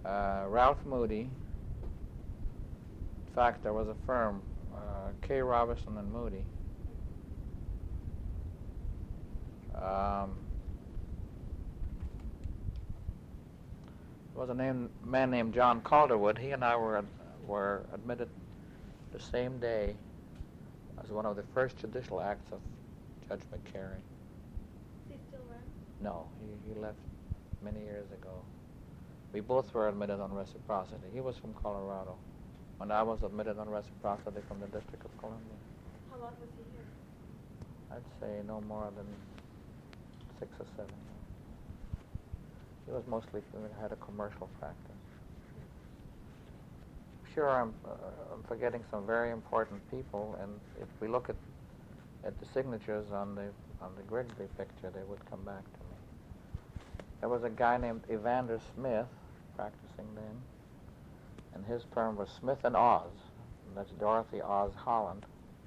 Ralph Moody. In fact, there was a firm, K. Robinson and Moody. There was a man named John Calderwood. He and I were admitted the same day as one of the first judicial acts of Judge McCary. Is he still around? No, he left many years ago. We both were admitted on reciprocity. He was from Colorado, when I was admitted on reciprocity from the District of Columbia. How long was he here? I'd say no more than 6 or 7 years. He was mostly had a commercial practice. Sure, I'm forgetting some very important people, and if we look at the signatures on the Grigsby picture, they would come back to me. There was a guy named Evander Smith practicing then, and his firm was Smith and Oz. And that's Dorothy Oz Holland.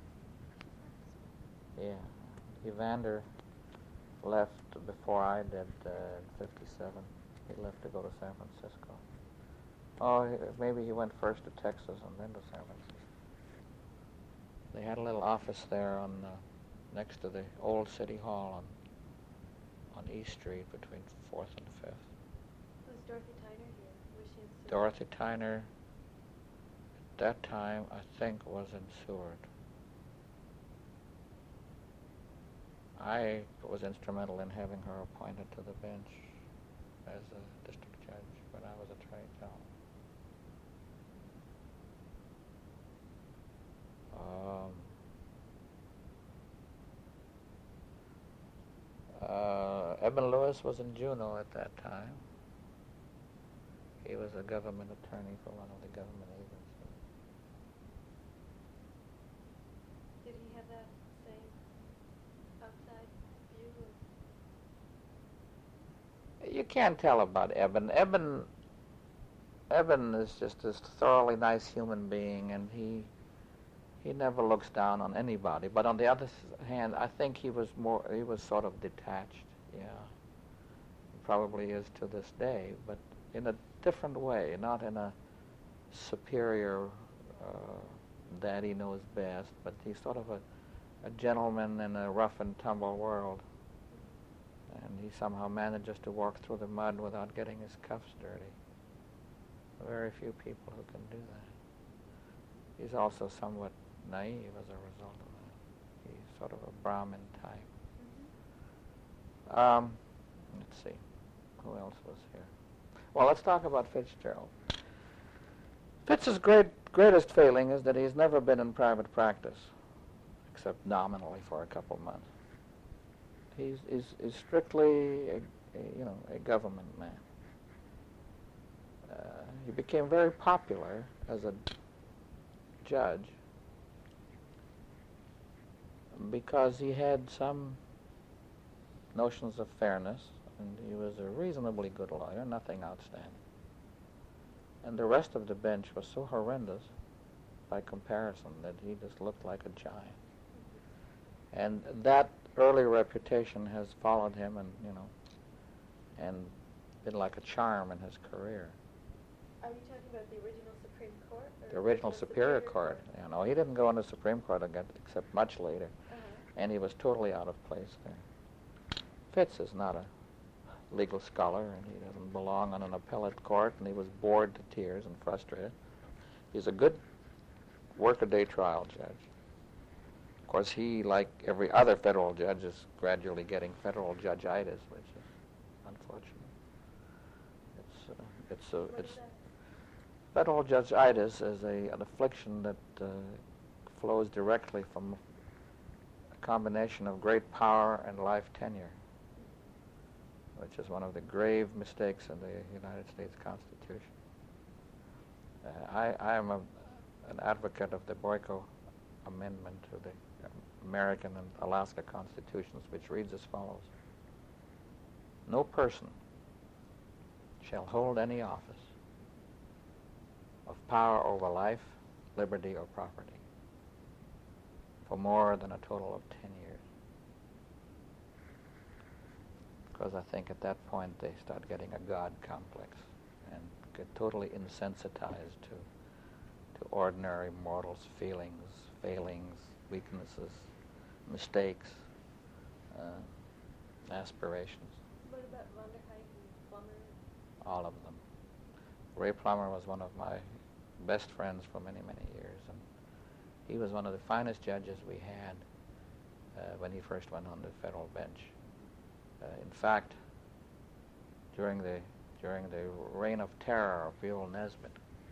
Yeah, Evander left before I did in '57. He left to go to San Francisco. Oh, maybe he went first to Texas and then to San Francisco. They had a little office there on next to the old City Hall on East Street between 4th and 5th. Was Dorothy Tyner here? Was she in Seward? Dorothy Tyner, at that time, I think, was in Seward. I was instrumental in having her appointed to the bench as a district judge when I was Attorney General. Eben Lewis was in Juneau at that time. He was a government attorney for one of the government agencies. Did he have that same outside view? You can't tell about Eben. Eben is just this thoroughly nice human being, and he never looks down on anybody. But on the other hand, I think he was sort of detached. Yeah, he probably is to this day, but in a different way, not in a superior daddy knows best, but he's sort of a gentleman in a rough and tumble world. And he somehow manages to walk through the mud without getting his cuffs dirty. Very few people who can do that. He's also somewhat naive as a result of that. He's sort of a Brahmin type. Let's see, who else was here? Well, let's talk about Fitzgerald. Fitz's greatest failing is that he's never been in private practice, except nominally for a couple months. He's strictly a government man. He became very popular as a judge because he had some notions of fairness, and he was a reasonably good lawyer, nothing outstanding. And the rest of the bench was so horrendous by comparison that he just looked like a giant. And that early reputation has followed him and been like a charm in his career. Are you talking about the original Supreme Court? The original Superior Court. He didn't go into Supreme Court again except much later. And he was totally out of place there. Fitz is not a legal scholar, and he doesn't belong on an appellate court, and he was bored to tears and frustrated. He's a good workaday trial judge. Of course, he, like every other federal judge, is gradually getting federal judge-itis, which is unfortunate. It's federal judge-itis is an affliction that flows directly from a combination of great power and life tenure, which is one of the grave mistakes in the United States Constitution. I am an advocate of the Boyko Amendment to the American and Alaska Constitutions, which reads as follows: no person shall hold any office of power over life, liberty, or property for more than a total of 10 years. Because I think at that point they start getting a God complex and totally insensitized to ordinary mortals' feelings, failings, weaknesses, mistakes, aspirations. What about Vonderheide and Plummer? All of them. Ray Plummer was one of my best friends for many, many years, and he was one of the finest judges we had when he first went on the federal bench. In fact, during the reign of terror of Buell Nesbitt,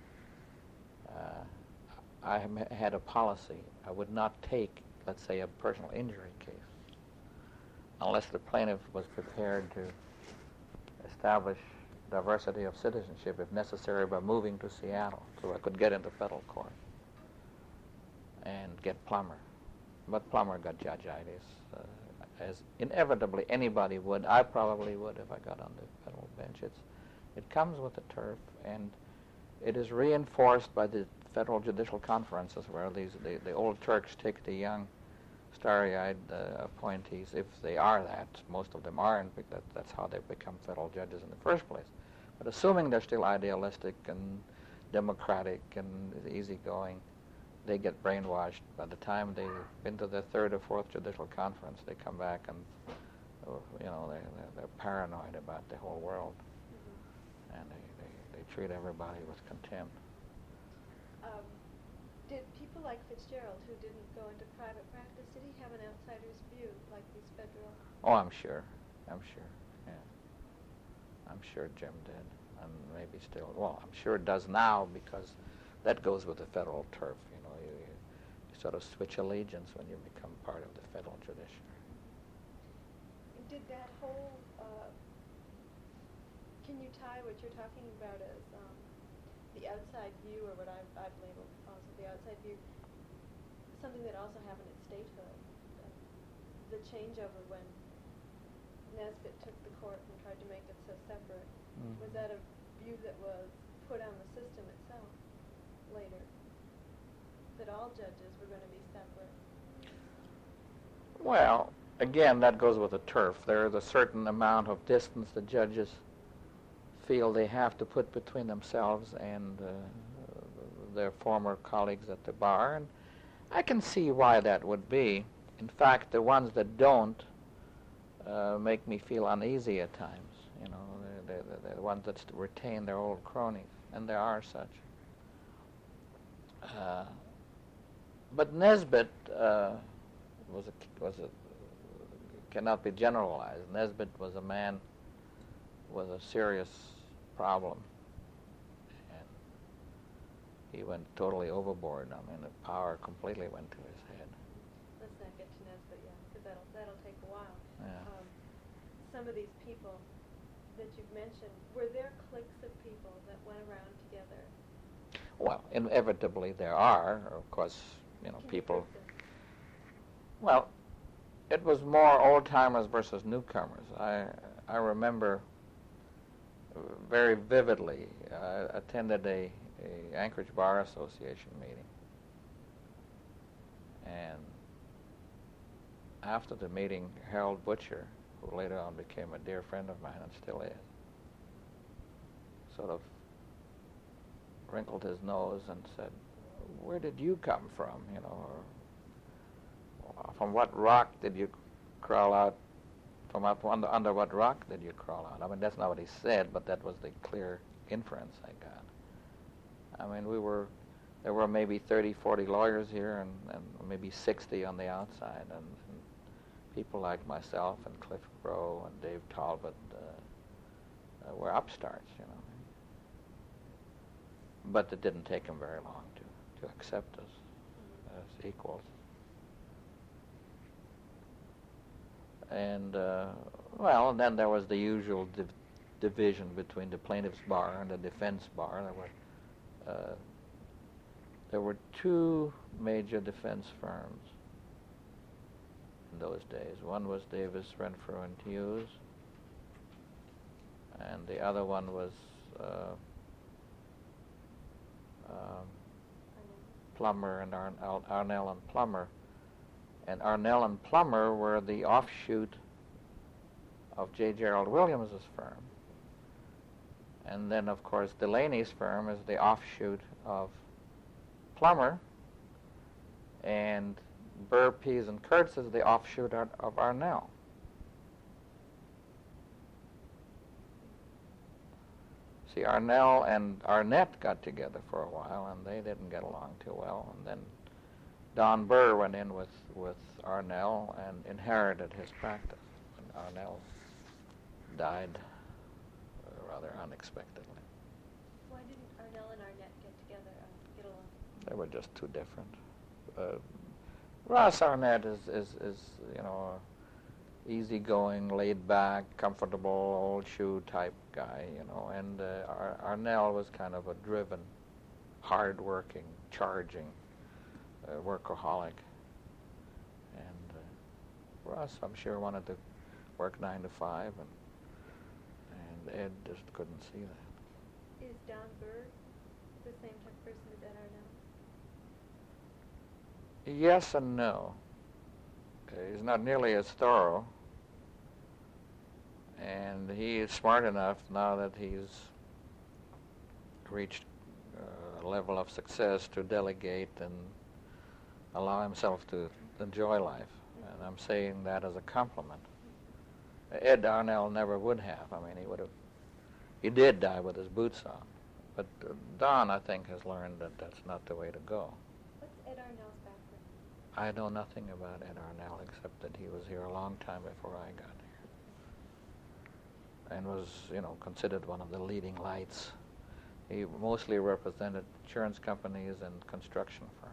I had a policy. I would not take, let's say, a personal injury case unless the plaintiff was prepared to establish diversity of citizenship, if necessary, by moving to Seattle so I could get into federal court and get Plummer. But Plummer got judge-itis, as inevitably anybody would. I probably would if I got on the federal bench. It comes with the turf, and it is reinforced by the federal judicial conferences where the old Turks take the young, starry-eyed appointees, if they are that. Most of them aren't, because that's how they become federal judges in the first place. But assuming they're still idealistic and democratic and easygoing, they get brainwashed. By the time they've been to their third or fourth judicial conference, they come back and, they're paranoid about the whole world. And they treat everybody with contempt. Did people like Fitzgerald, who didn't go into private practice, did he have an outsider's view like these federal? Oh, I'm sure, yeah. I'm sure Jim did, and maybe still. Well, I'm sure it does now, because that goes with the federal turf. You sort of switch allegiance when you become part of the federal judiciary. Did that whole, can you tie what you're talking about as the outside view, or what I've labeled also the outside view, something that also happened at statehood, the changeover when Nesbitt took the court and tried to make it so separate? Was that a view that was put on the system itself later, that all judges were going to be separate? Well, again, that goes with the turf. There is a certain amount of distance the judges feel they have to put between themselves and their former colleagues at the bar, and I can see why that would be. In fact, the ones that don't make me feel uneasy at times. They're the ones that retain their old cronies, and there are such. But Nesbitt cannot be generalized. Nesbitt was a man with a serious problem, and he went totally overboard. I mean, the power completely went to his head. Let's not get to Nesbitt yet, because that'll take a while. Yeah. Some of these people that you've mentioned, were there cliques of people that went around together? Well, inevitably there are, of course, people. Well, it was more old-timers versus newcomers. I remember very vividly, I attended a Anchorage Bar Association meeting, and after the meeting, Harold Butcher, who later on became a dear friend of mine and still is, sort of wrinkled his nose and said, "Where did you come from? Or from what rock did you crawl out? From up under what rock did you crawl out?" I mean, that's not what he said, but that was the clear inference I got. I mean, there were maybe 30, 40 lawyers here, and maybe 60 on the outside, and people like myself and Cliff Rowe and Dave Talbot were upstarts, But it didn't take them very long to accept us as equals. And, and then there was the usual division between the plaintiff's bar and the defense bar. There were two major defense firms in those days. One was Davis, Renfrew, and Hughes, and the other one was Plummer and Arnell and Plummer. And Arnell and Plummer were the offshoot of J. Gerald Williams' firm. And then, of course, Delaney's firm is the offshoot of Plummer, and Burr, Pease, and Kurtz is the offshoot of Arnell. See, Arnell and Arnett got together for a while, and they didn't get along too well. And then Don Burr went in with Arnell and inherited his practice. And Arnell died rather unexpectedly. Why didn't Arnell and Arnett get along? They were just too different. Ross Arnett is easygoing, laid back, comfortable, old shoe type guy, and Arnell was kind of a driven, hard-working, charging workaholic. And Ross, I'm sure, wanted to work 9 to 5, and Ed just couldn't see that. Is Don Burr the same type of person as Ed Arnell? Yes and no. He's not nearly as thorough, and he is smart enough now that he's reached a level of success to delegate and allow himself to enjoy life. And I'm saying that as a compliment. Ed Arnell never would have. I mean, he did die with his boots on. But Don, I think, has learned that that's not the way to go. What's Ed Arnell's background? I know nothing about Ed Arnell except that he was here a long time before I got here, and was, considered one of the leading lights. He mostly represented insurance companies and construction firms.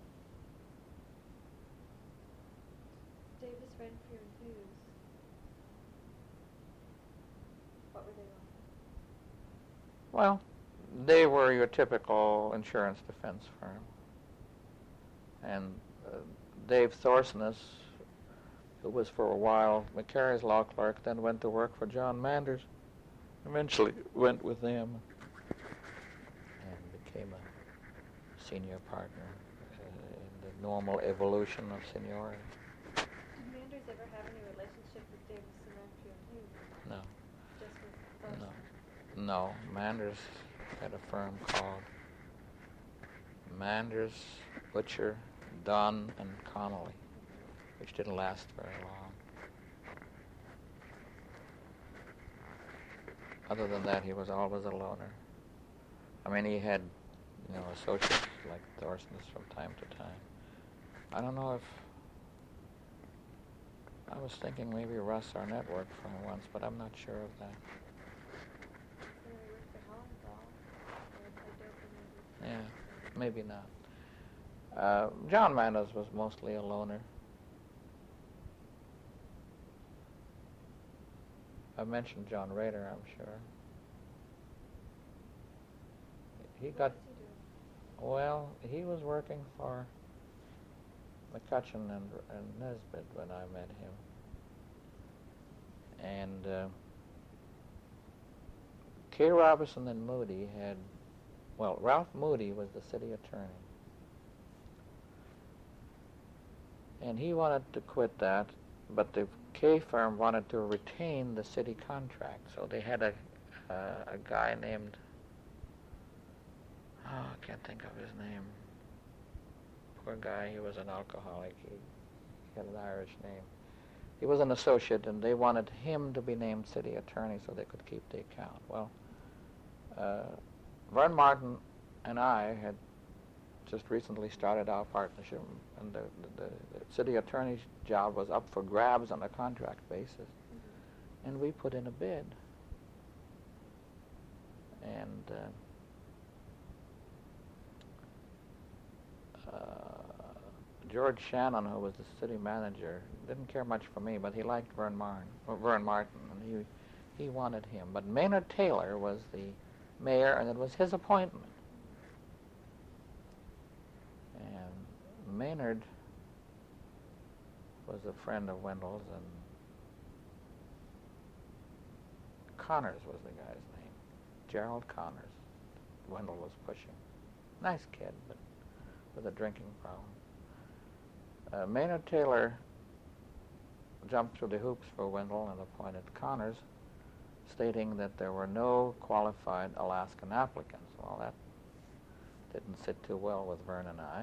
Davis, Renfrew, and Hughes. What were they like? Well, they were your typical insurance defense firm. And Dave Thorsness, who was for a while McCary's law clerk, then went to work for John Manders, eventually went with them and became a senior partner in the normal evolution of seniority. Did Manders ever have any relationship with Davis and Renfrew and Hughes? No. Just with Thorsness? No. Manders had a firm called Manders, Butcher, Dunn, and Connolly, which didn't last very long. Other than that, he was always a loner. I mean, he had, associates like Thorsness from time to time. I don't know if... I was thinking maybe Russ Arnett worked for him once, but I'm not sure of that. He worked for Hollenthal. Yeah, maybe not. John Manders was mostly a loner. I mentioned John Rader, I'm sure. What was he doing? Well, he was working for McCutcheon and Nesbitt when I met him. And K. Robinson and Moody had, Ralph Moody was the city attorney. And he wanted to quit that, but the K firm wanted to retain the city contract. So they had a guy named, I can't think of his name. Poor guy, he was an alcoholic. He had an Irish name. He was an associate, and they wanted him to be named city attorney so they could keep the account. Well, Vern Martin and I had just recently started our partnership, and the city attorney's job was up for grabs on a contract basis. Mm-hmm. And we put in a bid. And George Shannon, who was the city manager, didn't care much for me, but he liked Vern Martin, and he wanted him. But Maynard Taylor was the mayor, and it was his appointment. And Maynard was a friend of Wendell's, and Connors was the guy's name. Gerald Connors. Wendell was pushing. Nice kid, but with a drinking problem. Maynard Taylor jumped through the hoops for Wendell and appointed Connors. stating that there were no qualified Alaskan applicants. Well, that didn't sit too well with Vern and I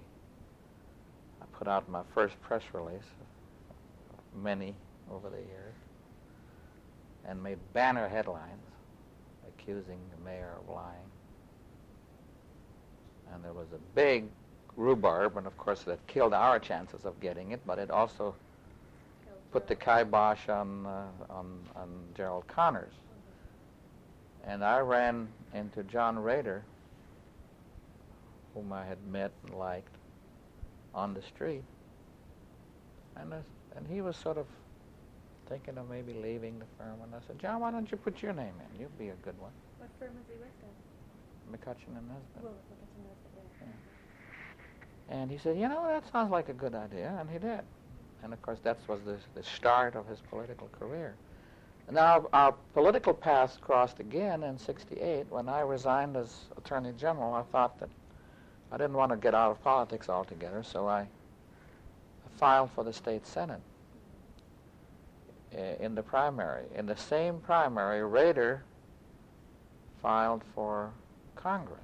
put out my first press release, many over the years, and made banner headlines accusing the mayor of lying. And there was a big rhubarb, and of course that killed our chances of getting it, but it also put the kibosh on Gerald Connors. And I ran into John Rader, whom I had met and liked, on the street, and he was sort of thinking of maybe leaving the firm, and I said, John, why don't you put your name in? You'd be a good one. What firm has he worked at? McCutcheon and Nesbitt. Well, McCutcheon and Nesbitt, yeah. And he said, that sounds like a good idea, and he did. And of course, that was the start of his political career. Now, our political paths crossed again in '68 when I resigned as Attorney General. I thought that I didn't want to get out of politics altogether, so I filed for the state Senate in the primary. In the same primary, Rader filed for Congress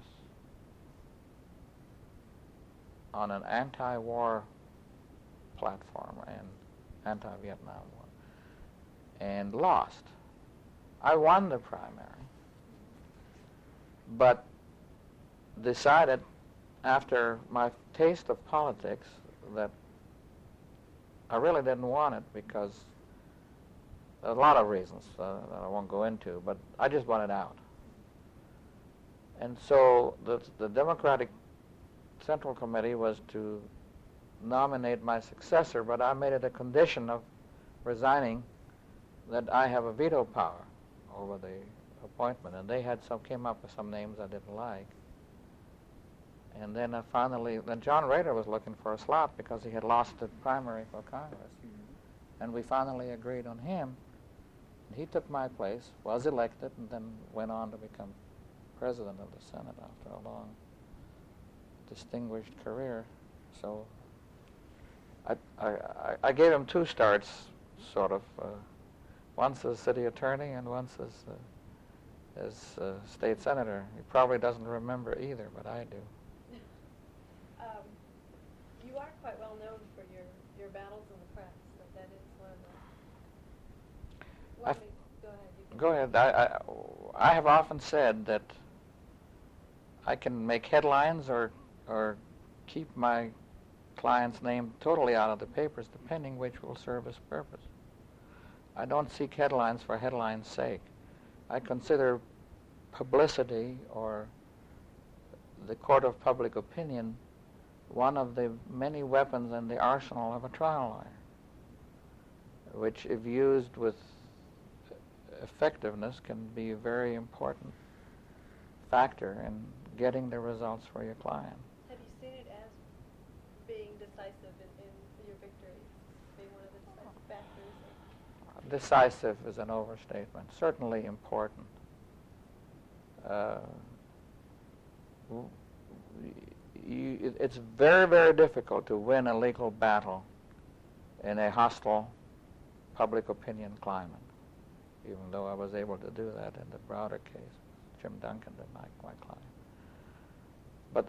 on an anti-war platform and anti-Vietnam War, and lost. I won the primary, but decided after my taste of politics that I really didn't want it because a lot of reasons that I won't go into, but I just wanted out. And so the Democratic Central Committee was to nominate my successor, but I made it a condition of resigning that I have a veto power over the appointment, and they came up with some names I didn't like. And then then John Rader was looking for a slot because he had lost the primary for Congress. And we finally agreed on him. And he took my place, was elected, and then went on to become president of the Senate after a long, distinguished career. So I gave him two starts, sort of, once as city attorney and once as state senator. He probably doesn't remember either, but I do. You are quite well known for your battles in the press. So that is one of the... Go ahead. I have often said that I can make headlines or keep my client's name totally out of the papers, depending which will serve his purpose. I don't seek headlines for headlines' sake. I consider publicity or the court of public opinion one of the many weapons in the arsenal of a trial lawyer, which, if used with effectiveness, can be a very important factor in getting the results for your client. Have you seen it as being decisive in your victory, being one of the decisive factors? Decisive is an overstatement. Certainly important. It's very, very difficult to win a legal battle in a hostile public opinion climate, even though I was able to do that in the Browder case. Jim Duncan did my client. But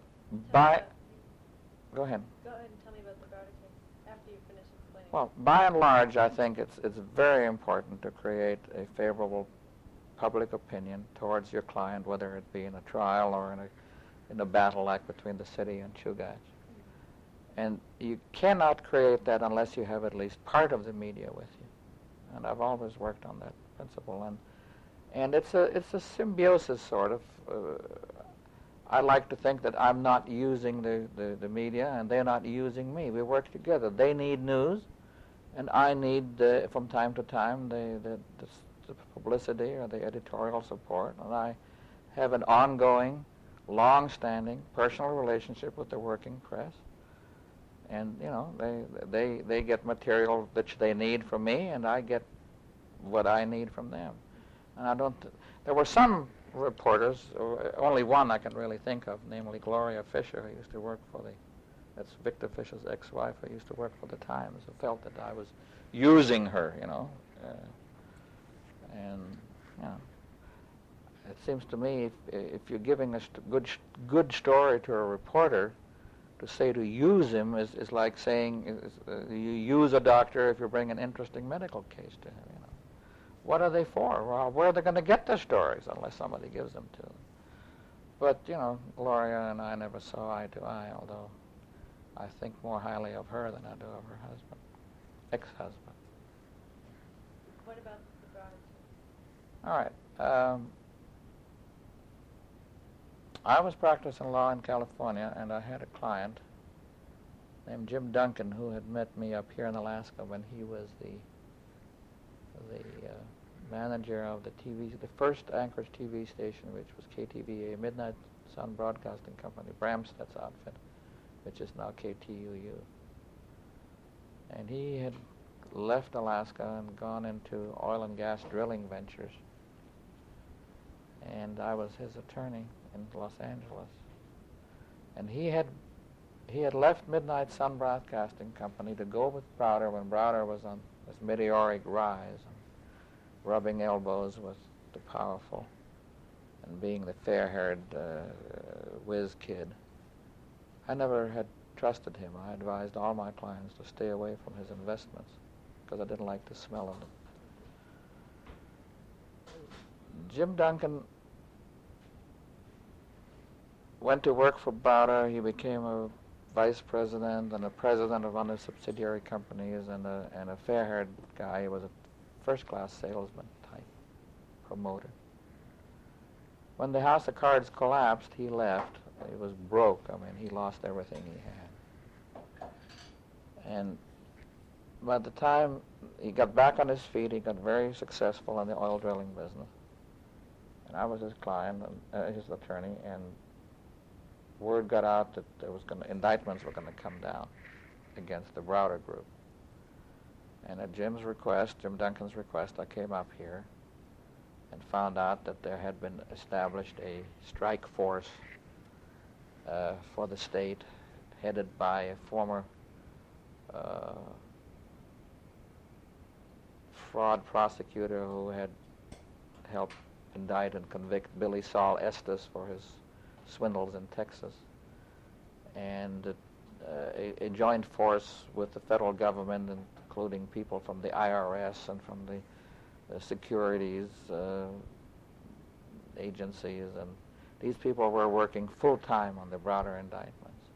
go ahead. Go ahead and tell me about the Browder case after you finish explaining. Well, by and large, I think it's very important to create a favorable public opinion towards your client, whether it be in a trial or in a battle like between the city and Chugach. And you cannot create that unless you have at least part of the media with you. And I've always worked on that principle. And it's a symbiosis, sort of. I like to think that I'm not using the media and they're not using me. We work together. They need news, and I need, from time to time, the publicity or the editorial support. And I have an ongoing, long-standing personal relationship with the working press. And, they get material which they need from me, and I get what I need from them. And there were some reporters, only one I can really think of, namely Gloria Fisher, who used to work that's Victor Fisher's ex-wife, who used to work for the Times, who felt that I was using her, and You know, it seems to me if you're giving a good story to a reporter, to say to use him is like saying you use a doctor if you bring an interesting medical case to him. You know, what are they for? Well, where are they going to get their stories unless somebody gives them to them? But you know, Gloria and I never saw eye to eye, although I think more highly of her than I do of her husband, ex-husband. What about the Browder? All right. I was practicing law in California, and I had a client named Jim Duncan who had met me up here in Alaska when he was the manager of the first Anchorage TV station, which was KTVA, Midnight Sun Broadcasting Company, Bramstedt's outfit, which is now KTUU. And he had left Alaska and gone into oil and gas drilling ventures. And I was his attorney in Los Angeles. And he had left Midnight Sun Broadcasting Company to go with Browder when Browder was on this meteoric rise, and rubbing elbows with the powerful and being the fair-haired whiz kid. I never had trusted him. I advised all my clients to stay away from his investments because I didn't like the smell of them. Jim Duncan went to work for Browder. He became a vice president and a president of one of the subsidiary companies, and a fair-haired guy. He was a first-class salesman type, promoter. When the House of Cards collapsed, he left. He was broke. I mean, he lost everything he had. And by the time he got back on his feet, he got very successful in the oil drilling business. And I was his client, and his attorney, and word got out that indictments were going to come down against the Browder Group. And at Jim Duncan's request, I came up here and found out that there had been established a strike force for the state, headed by a former fraud prosecutor who had helped indict and convict Billy Saul Estes for his swindles in Texas, and a joint force with the federal government, including people from the IRS and from the securities agencies, and these people were working full-time on the Browder indictments.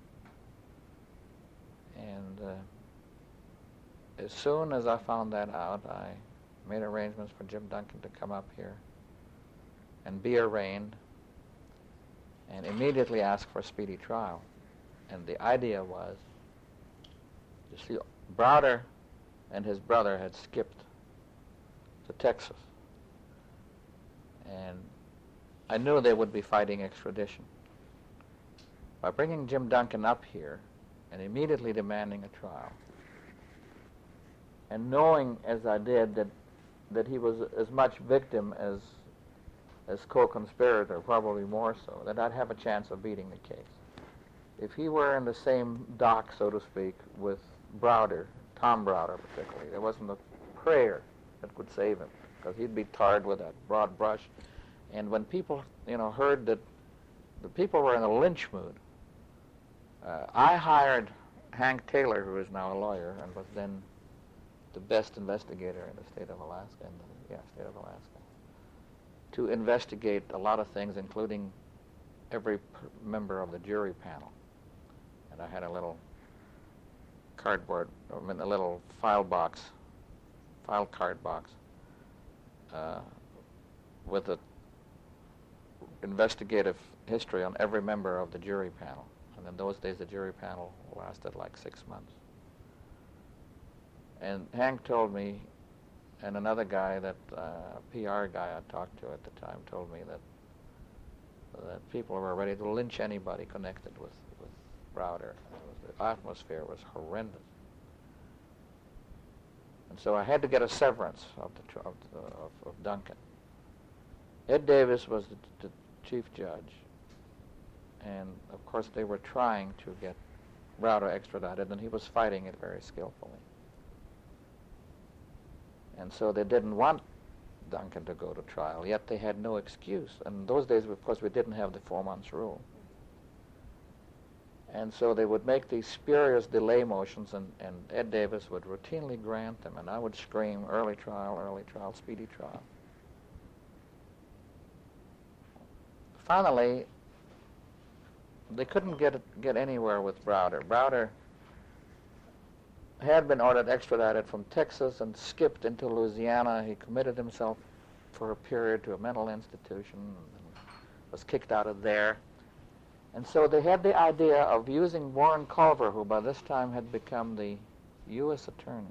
And as soon as I found that out, I made arrangements for Jim Duncan to come up here and be arraigned, and immediately asked for a speedy trial. And the idea was, you see, Browder and his brother had skipped to Texas. And I knew they would be fighting extradition. By bringing Jim Duncan up here and immediately demanding a trial, and knowing, as I did, that he was as much victim as co-conspirator, probably more so, that I'd have a chance of beating the case. If he were in the same dock, so to speak, with Browder, Tom Browder particularly, there wasn't a prayer that could save him, because he'd be tarred with that broad brush. And when people, heard that the people were in a lynch mood, I hired Hank Taylor, who is now a lawyer and was then the best investigator in the state of Alaska, to investigate a lot of things, including every member of the jury panel. And I had a little a little file card box, with an investigative history on every member of the jury panel. And in those days, the jury panel lasted like 6 months. And Hank told me, and another guy, that PR guy I talked to at the time, told me that people were ready to lynch anybody connected with Browder. The atmosphere was horrendous. And so I had to get a severance of Duncan. Ed Davis was the chief judge, and of course they were trying to get Browder extradited, and he was fighting it very skillfully. And so they didn't want Duncan to go to trial, yet they had no excuse. And in those days, of course, we didn't have the 4 months rule. And so they would make these spurious delay motions, and Ed Davis would routinely grant them, and I would scream, early trial, speedy trial. Finally, they couldn't get anywhere with Browder. Browder had been ordered extradited from Texas and skipped into Louisiana. He committed himself for a period to a mental institution and was kicked out of there. And so they had the idea of using Warren Culver, who by this time had become the U.S. Attorney.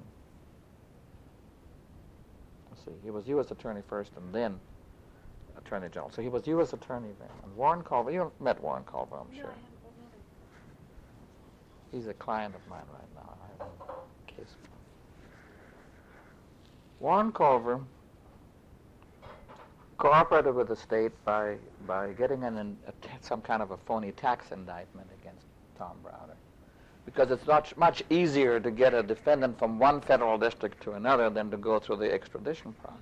Let's see, he was U.S. Attorney first and then Attorney General. So he was U.S. Attorney then. And Warren Culver, you met Warren Culver, I'm sure. He's a client of mine right now. I have a case of him. Warren Culver cooperated with the state by getting some kind of a phony tax indictment against Tom Browder, because it's much easier to get a defendant from one federal district to another than to go through the extradition process.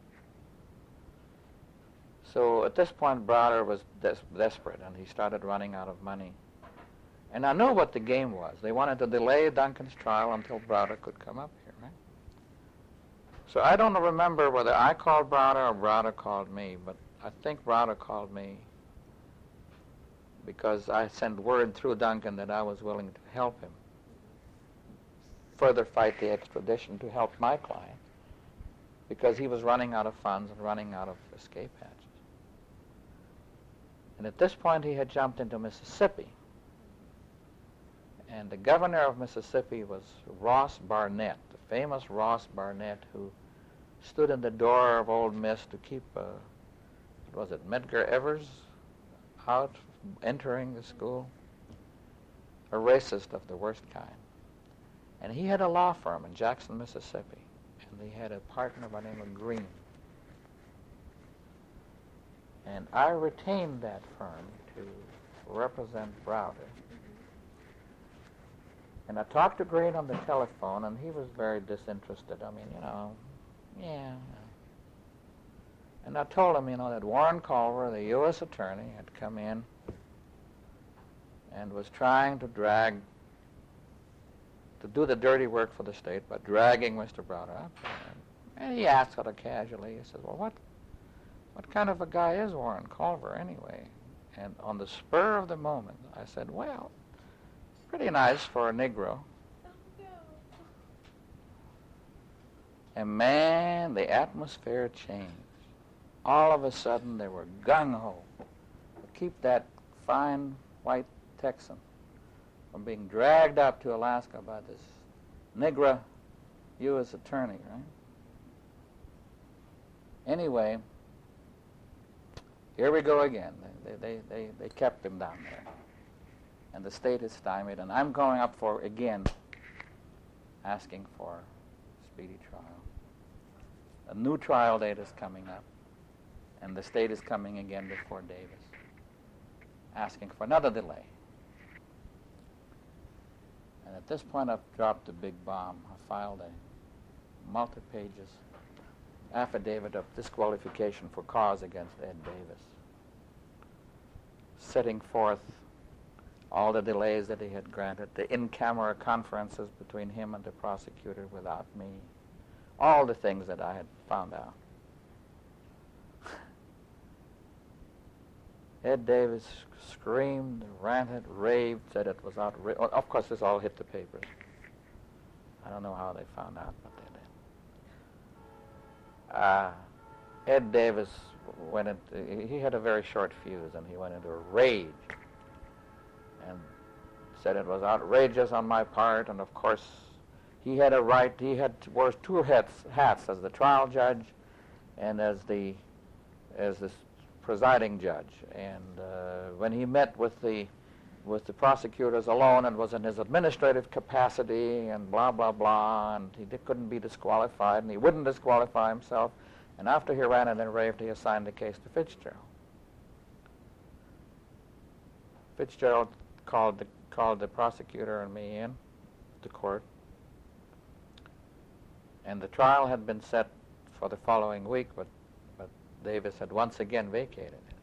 So at this point, Browder was desperate, and he started running out of money. And I knew what the game was. They wanted to delay Duncan's trial until Browder could come up here, right? So I don't remember whether I called Browder or Browder called me, but I think Browder called me because I sent word through Duncan that I was willing to help him further fight the extradition to help my client, because he was running out of funds and running out of escape hatches. And at this point, he had jumped into Mississippi. And the governor of Mississippi was Ross Barnett, the famous Ross Barnett, who stood in the door of Ole Miss to keep, what was it, Medgar Evers out entering the school? A racist of the worst kind. And he had a law firm in Jackson, Mississippi, and he had a partner by the name of Green. And I retained that firm to represent Browder. And I talked to Green on the telephone, and he was very disinterested. I mean, yeah. And I told him, that Warren Culver, the U.S. Attorney, had come in and was trying to do the dirty work for the state by dragging Mr. Browder up. And he asked sort of casually, he said, well, what kind of a guy is Warren Culver anyway? And on the spur of the moment, I said, well, pretty nice for a Negro. Oh, no. And man, the atmosphere changed. All of a sudden, they were gung-ho to keep that fine white Texan from being dragged up to Alaska by this Negro U.S. Attorney, right? Anyway, here we go again. They kept him down there. And the state is stymied, and I'm going up for, again, asking for speedy trial. A new trial date is coming up, and the state is coming again before Davis, asking for another delay. And at this point, I've dropped a big bomb. I filed a multi-pages affidavit of disqualification for cause against Ed Davis, setting forth all the delays that he had granted, the in-camera conferences between him and the prosecutor without me, all the things that I had found out. Ed Davis screamed, ranted, raved, said it was outrageous. Well, of course, this all hit the papers. I don't know how they found out, but they did. Ed Davis he had a very short fuse, and he went into a rage and said it was outrageous on my part, and of course he had a right, wore two hats as the trial judge and as the presiding judge. And when he met with the prosecutors alone and was in his administrative capacity and blah, blah, blah, and he couldn't be disqualified, and he wouldn't disqualify himself, and after he ranted and raved, he assigned the case to Fitzgerald. Fitzgerald called the prosecutor and me in to court, and the trial had been set for the following week, but Davis had once again vacated it.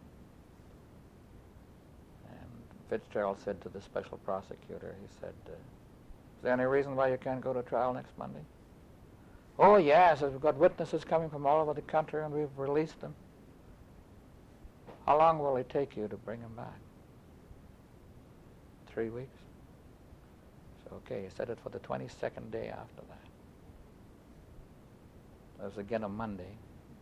And Fitzgerald said to the special prosecutor, he said, is there any reason why you can't go to trial next Monday? Oh, yes, we've got witnesses coming from all over the country and we've released them. How long will it take you to bring them back? 3 weeks? So, okay, he set it for the 22nd day after that. That was again a Monday.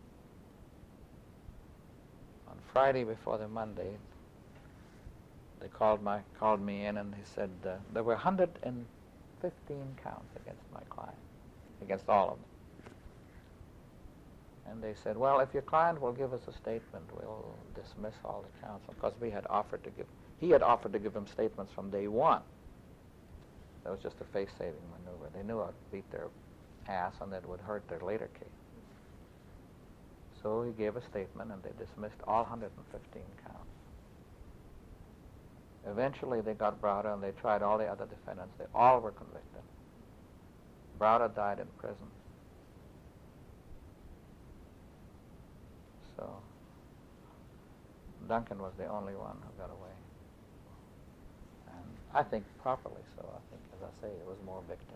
On Friday before the Monday, they called me in and he said there were 115 counts against my client, against all of them. And they said, well, if your client will give us a statement, we'll dismiss all the counts. Because he had offered to give them statements from day one. That was just a face-saving maneuver. They knew I'd beat their ass and that would hurt their later case. So he gave a statement and they dismissed all 115 counts. Eventually they got Browder and they tried all the other defendants. They all were convicted. Browder died in prison. So Duncan was the only one who got away. And I think properly so. I think, as I say, it was more victim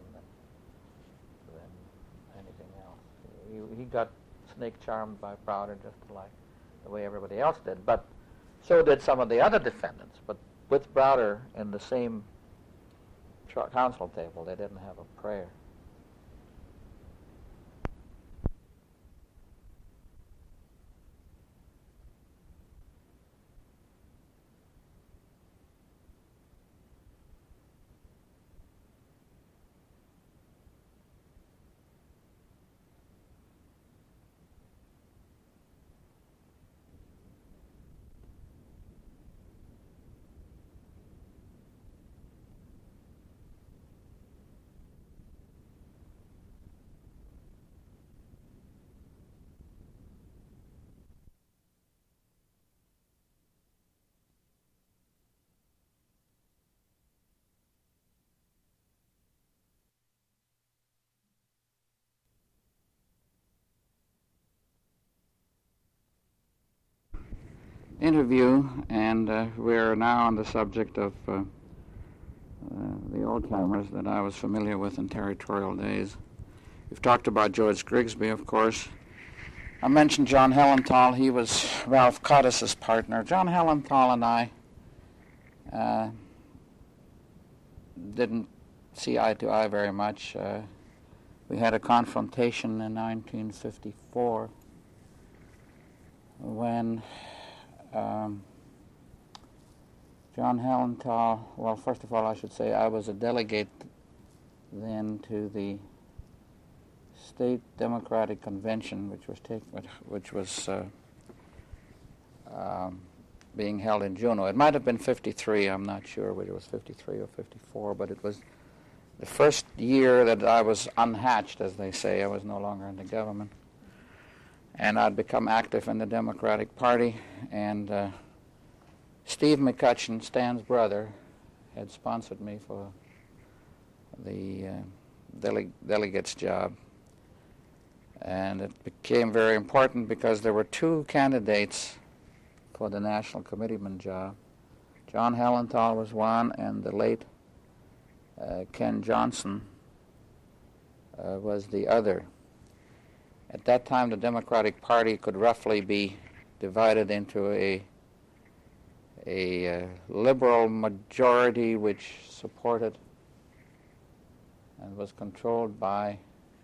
than anything else. He got snake charmed by Browder just like the way everybody else did. But so did some of the other defendants. But with Browder in the same counsel table, they didn't have a prayer. Interview, and we're now on the subject of the old-timers that I was familiar with in territorial days. We've talked about George Grigsby, of course. I mentioned John Hellenthal. He was Ralph Cottis's partner. John Hellenthal and I didn't see eye to eye very much. We had a confrontation in 1954 when John Hellenthal, well, first of all, I should say I was a delegate then to the State Democratic Convention, which was being held in Juneau. It might have been 53, I'm not sure whether it was 53 or 54, but it was the first year that I was unhatched, as they say. I was no longer in the government. And I'd become active in the Democratic Party, and Steve McCutcheon, Stan's brother, had sponsored me for the delegate's job. And it became very important because there were two candidates for the National Committeeman job. John Hellenthal was one, and the late Ken Johnson was the other. At that time, the Democratic Party could roughly be divided into a liberal majority which supported and was controlled by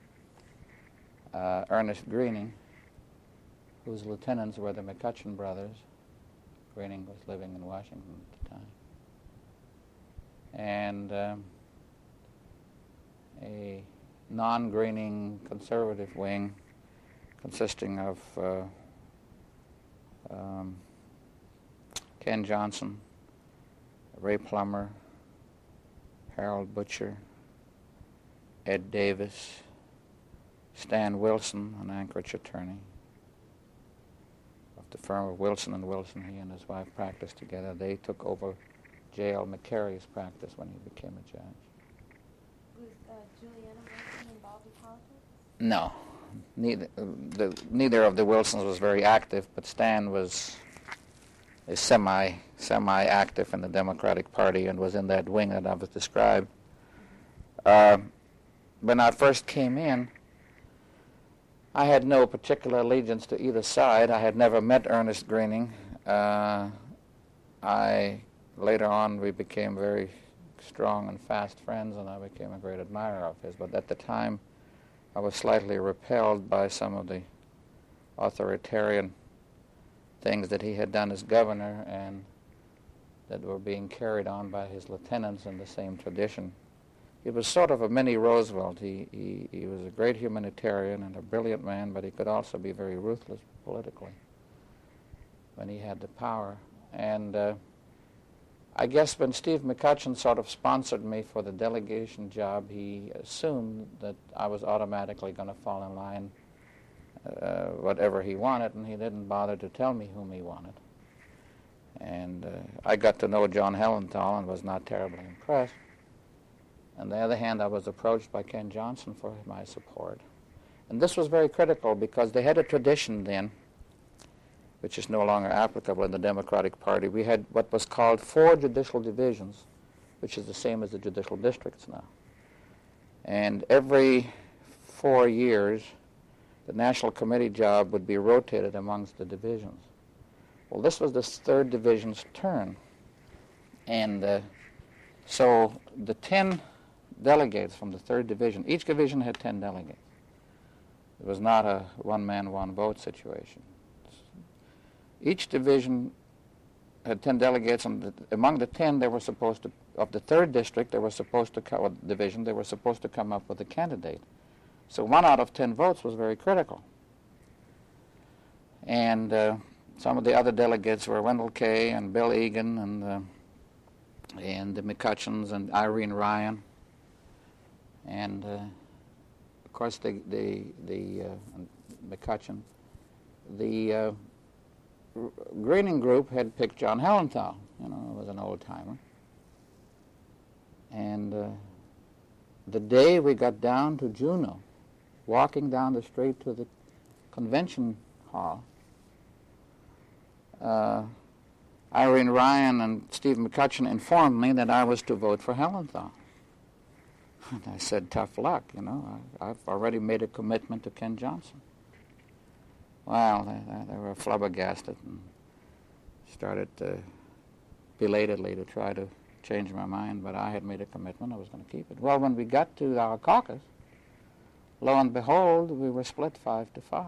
Ernest Greening, whose lieutenants were the McCutcheon brothers. Greening was living in Washington at the time. And a non-Greening conservative wing consisting of Ken Johnson, Ray Plummer, Harold Butcher, Ed Davis, Stan Wilson, an Anchorage attorney of the firm of Wilson and Wilson. He and his wife practiced together. They took over J.L. McCary's practice when he became a judge. Was Juliana Wilson involved in politics? No, neither of the Wilsons was very active, but Stan was semi-active in the Democratic Party and was in that wing that I was described. When I first came in, I had no particular allegiance to either side. I had never met Ernest Greening. Later on, we became very strong and fast friends, and I became a great admirer of his. But at the time, I was slightly repelled by some of the authoritarian things that he had done as governor and that were being carried on by his lieutenants in the same tradition. He was sort of a mini Roosevelt. He was a great humanitarian and a brilliant man, but he could also be very ruthless politically when he had the power. And I guess when Steve McCutcheon sort of sponsored me for the delegation job, he assumed that I was automatically going to fall in line whatever he wanted, and he didn't bother to tell me whom he wanted. And I got to know John Hellenthal and was not terribly impressed. On the other hand, I was approached by Ken Johnson for my support. And this was very critical because they had a tradition then, which is no longer applicable in the Democratic Party. We had what was called 4 judicial divisions, which is the same as the judicial districts now. And every 4 years, the National Committee job would be rotated amongst the divisions. Well, this was the 3rd division's turn. And so the 10 delegates from the 3rd division, each division had 10 delegates. It was not a one-man, one-vote situation. Each division had 10 delegates, and among the 10, they were supposed to, of the 3rd district, they were supposed to, or division, they were supposed to come up with a candidate. So 1 out of 10 votes was very critical. And some of the other delegates were Wendell Kay and Bill Egan and the McCutcheons and Irene Ryan. And of course the McCutcheon. The Greening group had picked John Hellenthal, was an old-timer. And the day we got down to Juneau, walking down the street to the convention hall, Irene Ryan and Steve McCutcheon informed me that I was to vote for Hellenthal. And I said, tough luck, I've already made a commitment to Ken Johnson. Well, they were flabbergasted and started belatedly to try to change my mind, but I had made a commitment. I was going to keep it. Well, when we got to our caucus, lo and behold, we were split 5-5.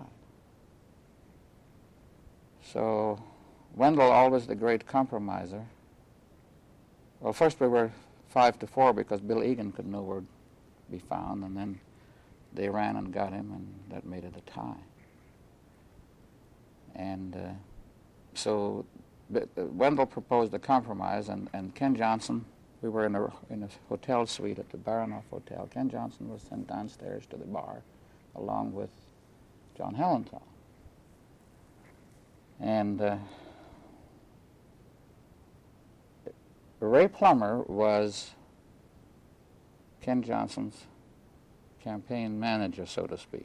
So Wendell, always the great compromiser. Well, first we were 5-4 because Bill Egan could nowhere be found, and then they ran and got him, and that made it a tie. And so Wendell proposed a compromise, and Ken Johnson, we were in a hotel suite at the Baranoff Hotel. Ken Johnson was sent downstairs to the bar along with John Hellenthal. And Ray Plummer was Ken Johnson's campaign manager, so to speak,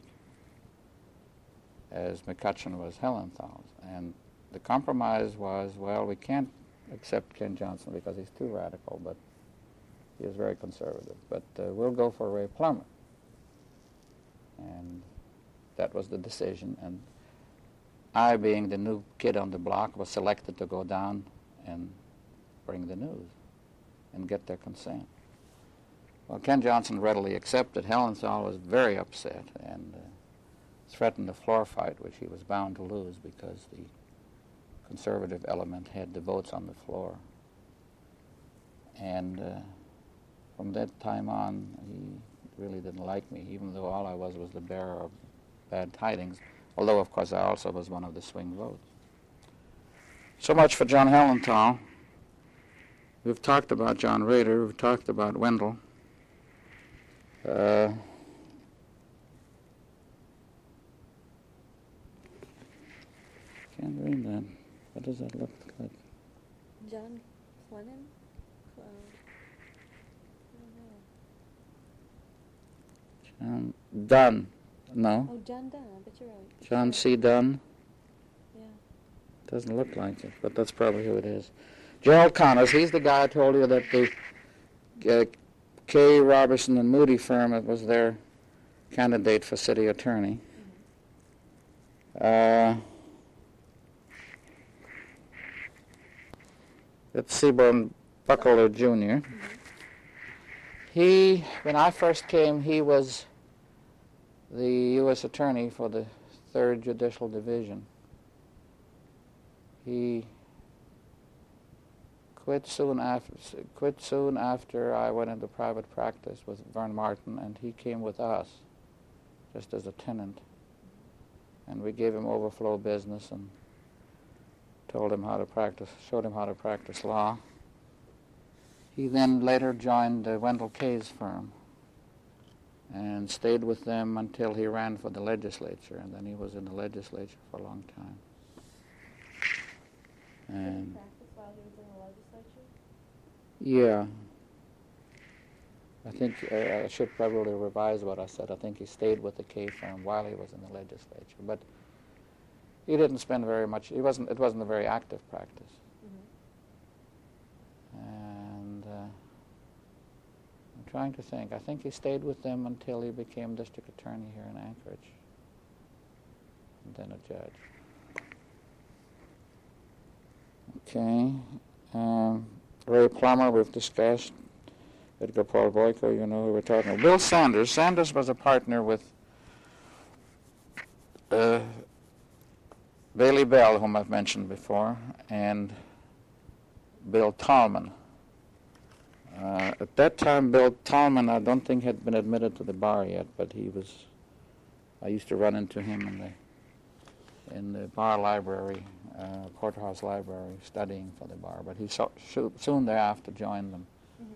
as McCutcheon was Hellenthal's. And the compromise was, well, we can't accept Ken Johnson because he's too radical, but he is very conservative. But we'll go for Ray Plummer. And that was the decision. And I, being the new kid on the block, was selected to go down and bring the news and get their consent. Well, Ken Johnson readily accepted. Hellenthal was very upset and threatened a floor fight, which he was bound to lose because the conservative element had the votes on the floor. And from that time on, he really didn't like me, even though all I was the bearer of bad tidings, although, of course, I also was one of the swing votes. So much for John Hellenthal. We've talked about John Rader. We've talked about Wendell. Can't read that. What does that look like? John Clennan? John Dunn. No. Oh, John Dunn. I bet you're right. John C. Dunn? Yeah. Doesn't look like it, but that's probably who it is. Gerald Connors, he's the guy I told you that the K. Robertson and Moody firm, it was their candidate for city attorney. That's Seaborn Buckler Jr. When I first came, he was the U.S. Attorney for the 3rd Judicial Division. He quit soon after I went into private practice with Vern Martin, and he came with us just as a tenant. And we gave him overflow business and showed him how to practice law. He then later joined Wendell Kay's firm and stayed with them until he ran for the legislature, and then he was in the legislature for a long time. And did he practice while he was in the legislature? yeah. I think I should probably revise what I said. I think he stayed with the Kay firm while he was in the legislature, but he didn't spend very much. It wasn't a very active practice. And I'm trying to think. I think he stayed with them until he became district attorney here in Anchorage, and then a judge. Okay. Ray Plummer, we've discussed. Edgar Paul Boyko, you know who we're talking about. Bill Sanders. Sanders was a partner with Bailey Bell, whom I've mentioned before, and Bill Tallman. At that time, Bill Tallman, I don't think had been admitted to the bar yet, but I used to run into him in the bar library, courthouse library, studying for the bar, but he soon thereafter joined them.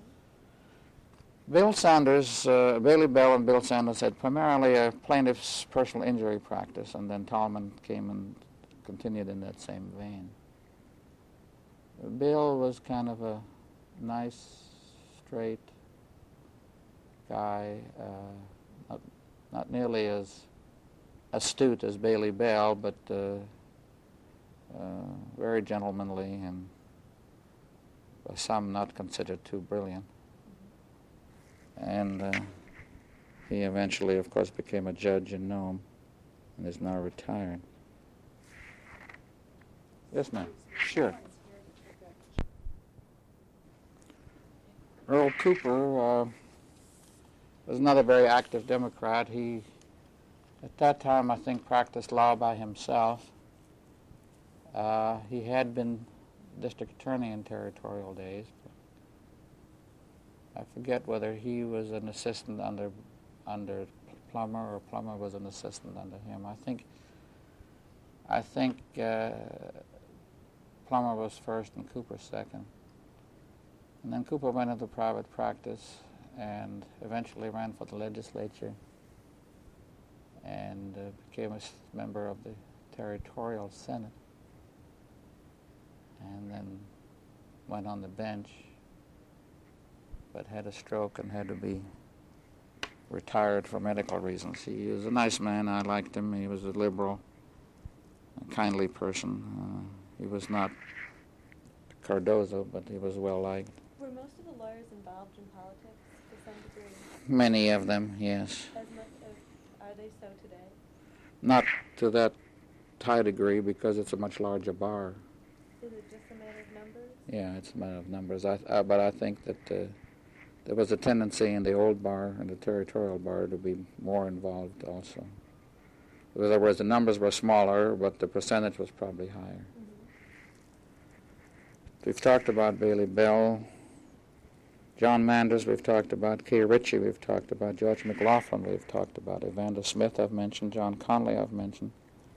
Bill Sanders, Bailey Bell and Bill Sanders had primarily a plaintiff's personal injury practice, and then Tallman came and continued in that same vein. Bill was kind of a nice, straight guy, not nearly as astute as Bailey Bell, but very gentlemanly and by some not considered too brilliant. And he eventually, of course, became a judge in Nome and is now retired. Yes, ma'am. Sure. Earl Cooper was another very active Democrat. He, at that time, I think, practiced law by himself. He had been district attorney in territorial days. I forget whether he was an assistant under Plummer or Plummer was an assistant under him. I think Plummer was first and Cooper second. And then Cooper went into private practice and eventually ran for the legislature and became a member of the territorial Senate, and then went on the bench, but had a stroke and had to be retired for medical reasons. He was a nice man. I liked him. He was a liberal, a kindly person. He was not Cardozo, but he was well liked. Were most of the lawyers involved in politics to some degree? Many of them, yes. As much as are they so today? Not to that high degree because it's a much larger bar. Is it just a matter of numbers? Yeah, it's a matter of numbers. But I think that there was a tendency in the old bar and the territorial bar to be more involved also. In other words, the numbers were smaller, but the percentage was probably higher. Mm-hmm. We've talked about Bailey Bell, John Manders we've talked about, Kay Ritchie we've talked about, George McLaughlin we've talked about, Evander Smith I've mentioned, John Conley I've mentioned,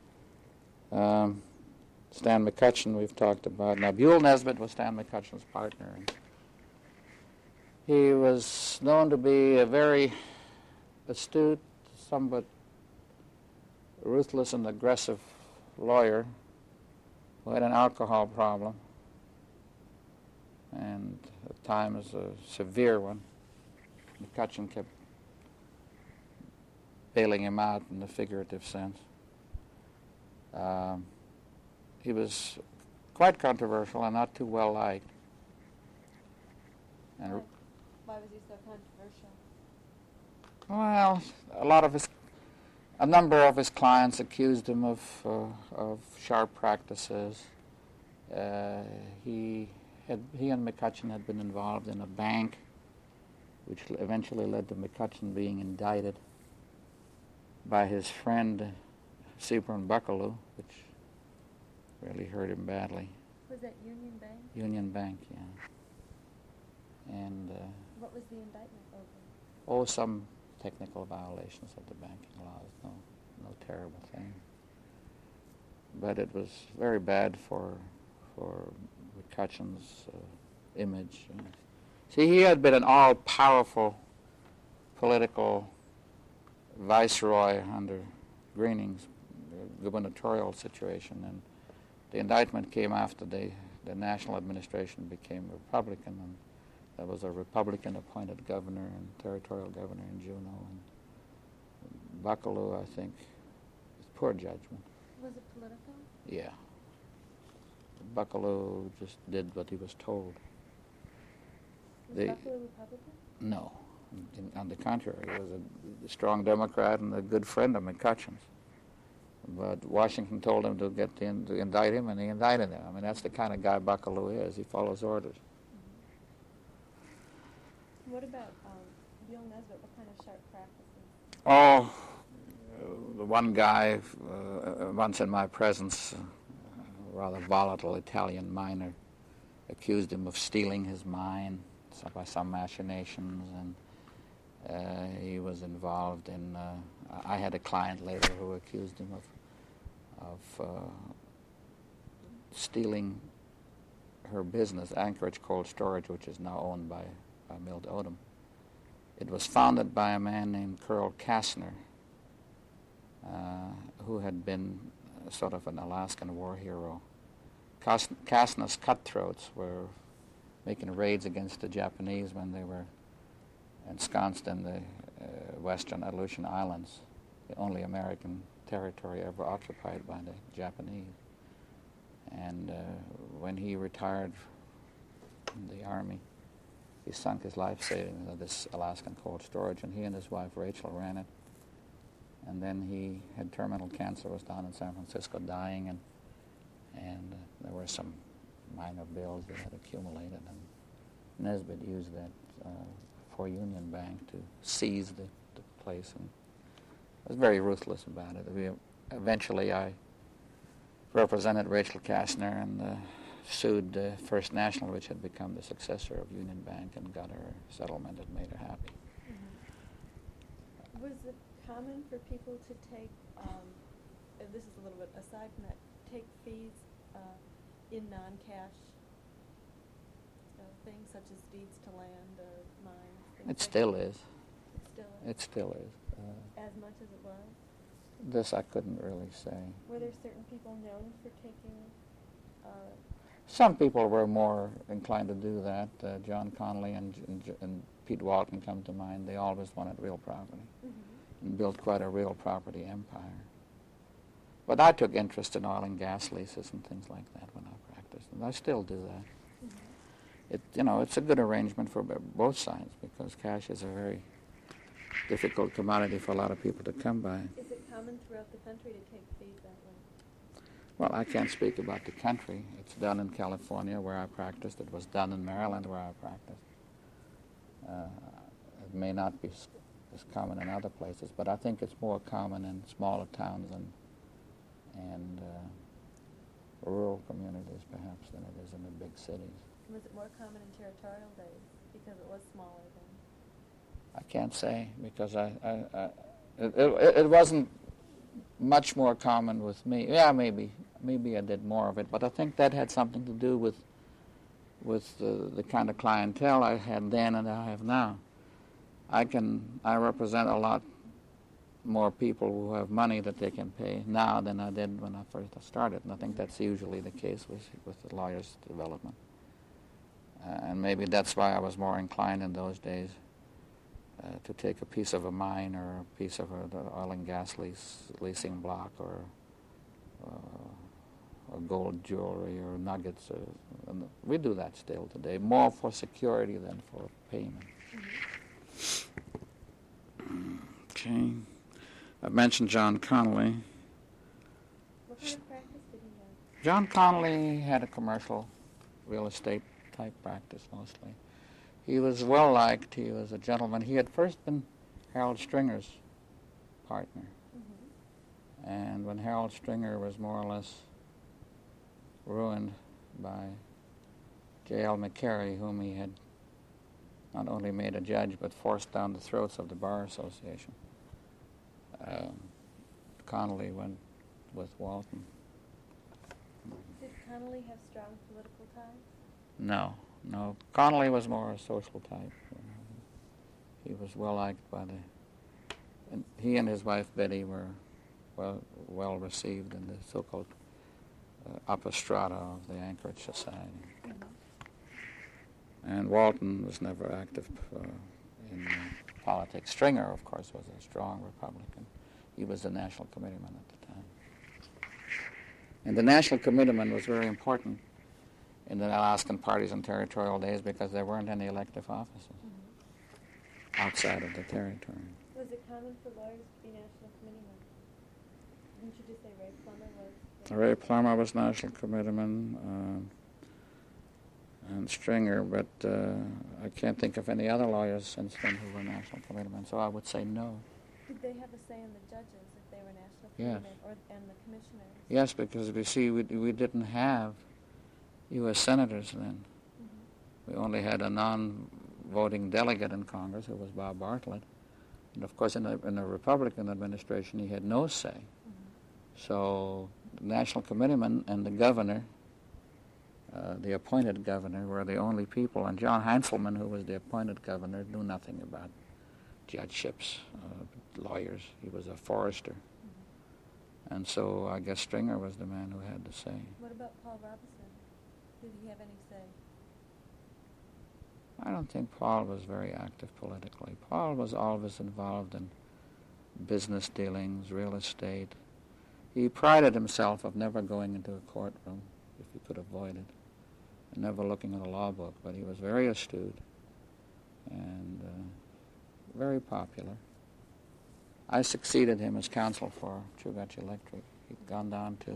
Stan McCutcheon we've talked about. Now, Buell Nesbitt was Stan McCutcheon's partner. He was known to be a very astute, somewhat ruthless and aggressive lawyer who had an alcohol problem, and at times a severe one. McCutcheon kept bailing him out in the figurative sense. He was quite controversial and not too well liked. And why was he so controversial? well, a number of his clients accused him of sharp practices. He and McCutcheon had been involved in a bank, which eventually led to McCutcheon being indicted by his friend Seaborn Buckalew, which really hurt him badly. Was that Union Bank? Union Bank, yeah. And what was the indictment over? oh, some technical violations of the banking laws. No terrible thing. But it was very bad for McCutcheon's image. See, he had been an all-powerful political viceroy under Greening's gubernatorial situation, and the indictment came after the national administration became Republican, and there was a Republican-appointed governor and territorial governor in Juneau, and Buckalew, I think, with poor judgment. Was it political? Yeah. Buckalew just did what he was told. Was Buckalew Republican? No. On the contrary, he was a strong Democrat and a good friend of McCutcheon's. But Washington told him to indict him, and he indicted him. I mean, that's the kind of guy Buckalew is. He follows orders. Mm-hmm. What about Bill Nesbitt? What kind of sharp practices? Oh, the one guy, once in my presence, a rather volatile Italian miner, accused him of stealing his mine by some machinations, and he was involved in. I had a client later who accused him of stealing her business, Anchorage Cold Storage, which is now owned by Milt Odom. It was founded by a man named Carl Kastner, who had been sort of an Alaskan war hero. Kastner's cutthroats were making raids against the Japanese when they were ensconced in the western Aleutian Islands, the only American territory ever occupied by the Japanese. And when he retired from the Army, he sunk his life savings into this Alaskan cold storage, and he and his wife Rachel ran it. And then he had terminal cancer, was down in San Francisco dying, and there were some minor bills that had accumulated, and Nesbitt used that for Union Bank to seize the place, and was very ruthless about it. Eventually I represented Rachel Kastner and sued First National, which had become the successor of Union Bank, and got her a settlement that made her happy. Mm-hmm. Was it common for people to take, and this is a little bit aside from that, take fees in non-cash things such as deeds to land or mines? It still is. It still is? It still is. As much as it was? This I couldn't really say. Were there certain people known for taking? Some people were more inclined to do that. John Connolly and Pete Walton come to mind. They always wanted real property, mm-hmm. and built quite a real property empire. But I took interest in oil and gas leases and things like that when I practiced, and I still do that. Mm-hmm. It's a good arrangement for both sides, because cash is a very difficult commodity for a lot of people to come by. Is it common throughout the country to take fees that way? Well, I can't speak about the country. It's done in California where I practiced. It was done in Maryland where I practiced. It may not be as common in other places, but I think it's more common in smaller towns and rural communities perhaps than it is in the big cities. Was it more common in territorial days because it was smaller then? I can't say, because it wasn't much more common with me. Yeah, maybe I did more of it, but I think that had something to do with the kind of clientele I had then and I have now. I represent a lot more people who have money that they can pay now than I did when I first started, and I think that's usually the case with the lawyer's development. And maybe that's why I was more inclined in those days to take a piece of a mine or a piece of the oil and gas leasing block or gold jewelry or nuggets. And we do that still today, more for security than for payment. Okay. I've mentioned John Connolly. What kind of practice did he have? John Connolly had a commercial real estate type practice mostly. He was well liked. He was a gentleman. He had first been Harold Stringer's partner. And when Harold Stringer was more or less ruined by J.L. McCary, whom he had not only made a judge but forced down the throats of the Bar Association, Connolly went with Walton. Did Connolly have strong political ties? No. Connolly was more a social type. He was well liked by and he and his wife Betty were well received in the so-called upper strata of the Anchorage Society. And Walton was never active in politics. Stringer, of course, was a strong Republican. He was the National Committeeman at the time. And the National Committeeman was very important in the Alaskan parties and territorial days because there weren't any elective offices outside of the territory. Was it common for lawyers to be National Committeemen? Didn't you just say Ray Plummer was? Ray Plummer was National Committeeman, and Stringer, but I can't think of any other lawyers since then who were National Committeemen, so I would say no. Did they have a say in the judges if they were National Yes. Committeemen and the commissioners? Yes, because you see, we didn't have U.S. senators then. We only had a non-voting delegate in Congress, who was Bob Bartlett. And of course, in the Republican administration, he had no say. So the National Committeeman and the governor, the appointed governor, were the only people. And John Hanselman, who was the appointed governor, knew nothing about judgeships, lawyers. He was a forester. And so I guess Stringer was the man who had the say. What about Paul Robeson? Did he have any say? I don't think Paul was very active politically. Paul was always involved in business dealings, real estate. He prided himself of never going into a courtroom if he could avoid it, and never looking at a law book, but he was very astute and very popular. I succeeded him as counsel for Chugach Electric. He'd gone down to,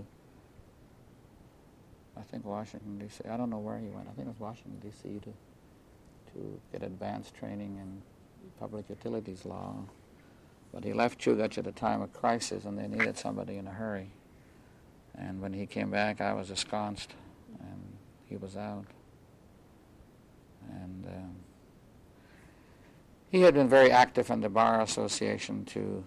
I think, Washington, D.C. I don't know where he went. I think it was Washington, D.C. to get advanced training in public utilities law. But he left Chugach at a time of crisis, and they needed somebody in a hurry. And when he came back, I was ensconced, and he was out. And he had been very active in the Bar Association to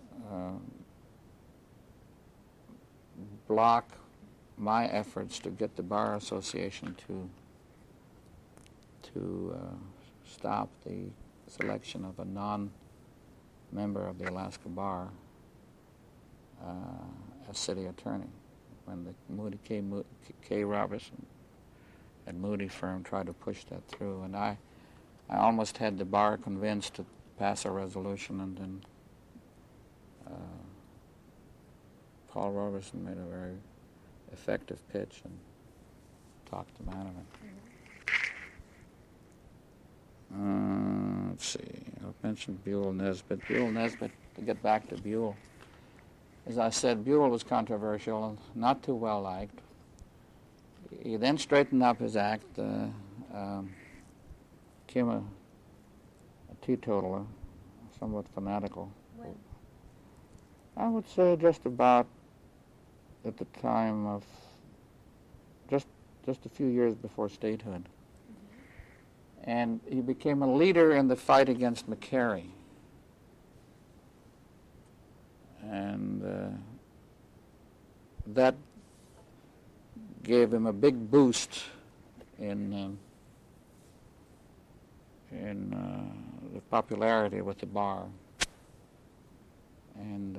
block my efforts to get the Bar Association to stop the selection of a non-member of the Alaska Bar as city attorney. When the Moody K. Robertson and Moody firm tried to push that through, and I almost had the bar convinced to pass a resolution, and then Paul Robertson made a very effective pitch and talked him out of it. Let's see, I've mentioned Buell Nesbitt. Buell Nesbitt, to get back to Buell, as I said, Buell was controversial and not too well liked. He then straightened up his act, became a teetotaler, somewhat fanatical. When? I would say just about at the time of, just a few years before statehood. And he became a leader in the fight against McCary. And that gave him a big boost in the popularity with the bar. And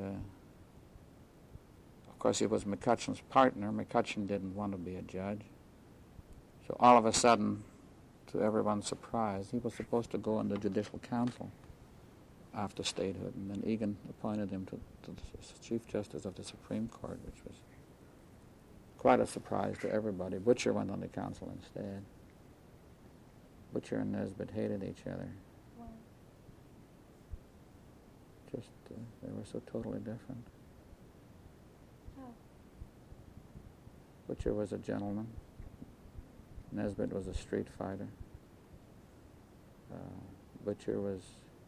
of course, he was McCutcheon's partner. McCutcheon didn't want to be a judge. So all of a sudden, to everyone's surprise, he was supposed to go on the Judicial Council. after statehood, and then Egan appointed him to the Chief Justice of the Supreme Court, which was quite a surprise to everybody. Butcher went on the council instead. Butcher and Nesbitt hated each other. Wow. Just, they were so totally different. How? Butcher was a gentleman. Nesbitt was a street fighter. Butcher was,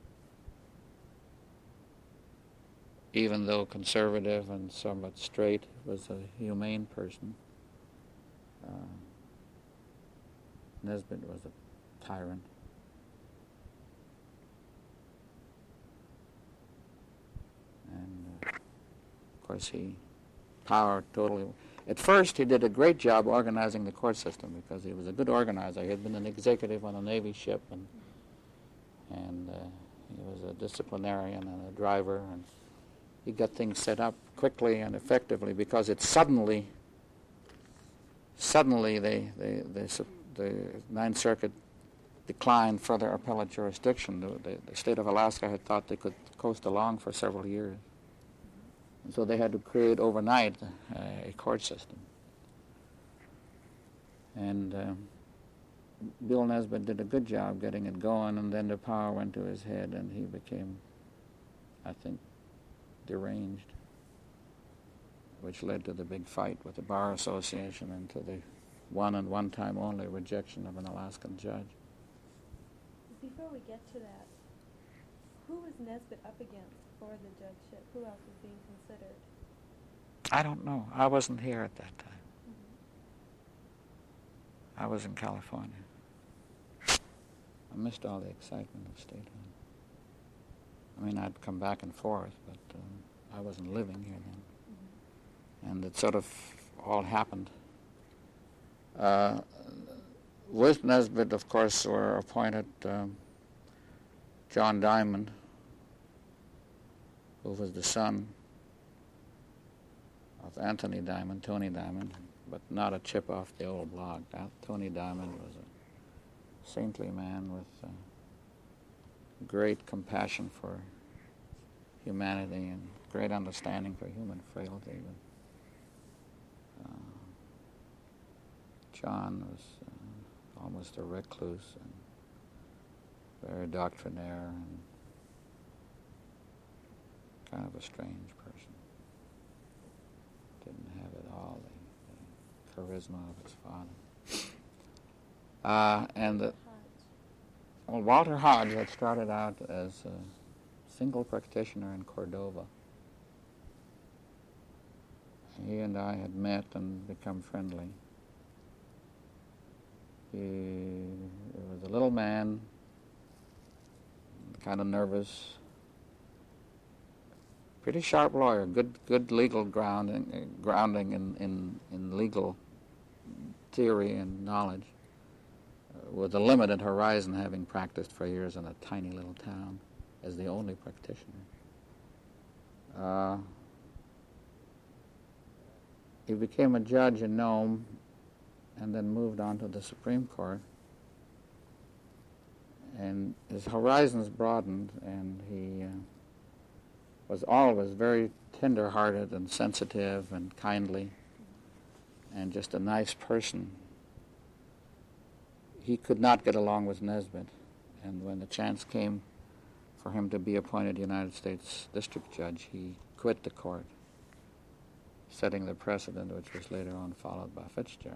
even though conservative and somewhat straight, was a humane person. Nesbitt was a tyrant. And of course power totally. At first he did a great job organizing the court system because he was a good organizer. He had been an executive on a Navy ship, and he was a disciplinarian and a driver, and he got things set up quickly and effectively because it suddenly the Ninth Circuit declined further appellate jurisdiction. The state of Alaska had thought they could coast along for several years. And so they had to create overnight a court system. And Bill Nesbitt did a good job getting it going, and then the power went to his head, and he became, I think, deranged, which led to the big fight with the Bar Association and to the one time only rejection of an Alaskan judge. Before we get to that, who was Nesbitt up against for the judgeship? Who else was being considered? I don't know. I wasn't here at that time. I was in California. I missed all the excitement of statehood. I mean, I'd come back and forth, but I wasn't living here then. And it sort of all happened. With Nesbitt, of course, were appointed John Diamond, who was the son of Anthony Diamond, Tony Diamond, but not a chip off the old block. Tony Diamond was a saintly man with great compassion for humanity and great understanding for human frailty. John was almost a recluse and very doctrinaire and kind of a strange person. Didn't have at all the charisma of his father. Walter Hodge had started out as a single practitioner in Cordova. He and I had met and become friendly. He was a little man, kind of nervous, pretty sharp lawyer, good legal grounding in legal theory and knowledge, with a limited horizon, having practiced for years in a tiny little town as the only practitioner. He became a judge in Nome and then moved on to the Supreme Court. And his horizons broadened, and he was always very tender-hearted and sensitive and kindly and just a nice person. He could not get along with Nesbitt, and when the chance came for him to be appointed United States District Judge, he quit the court, setting the precedent which was later on followed by Fitzgerald.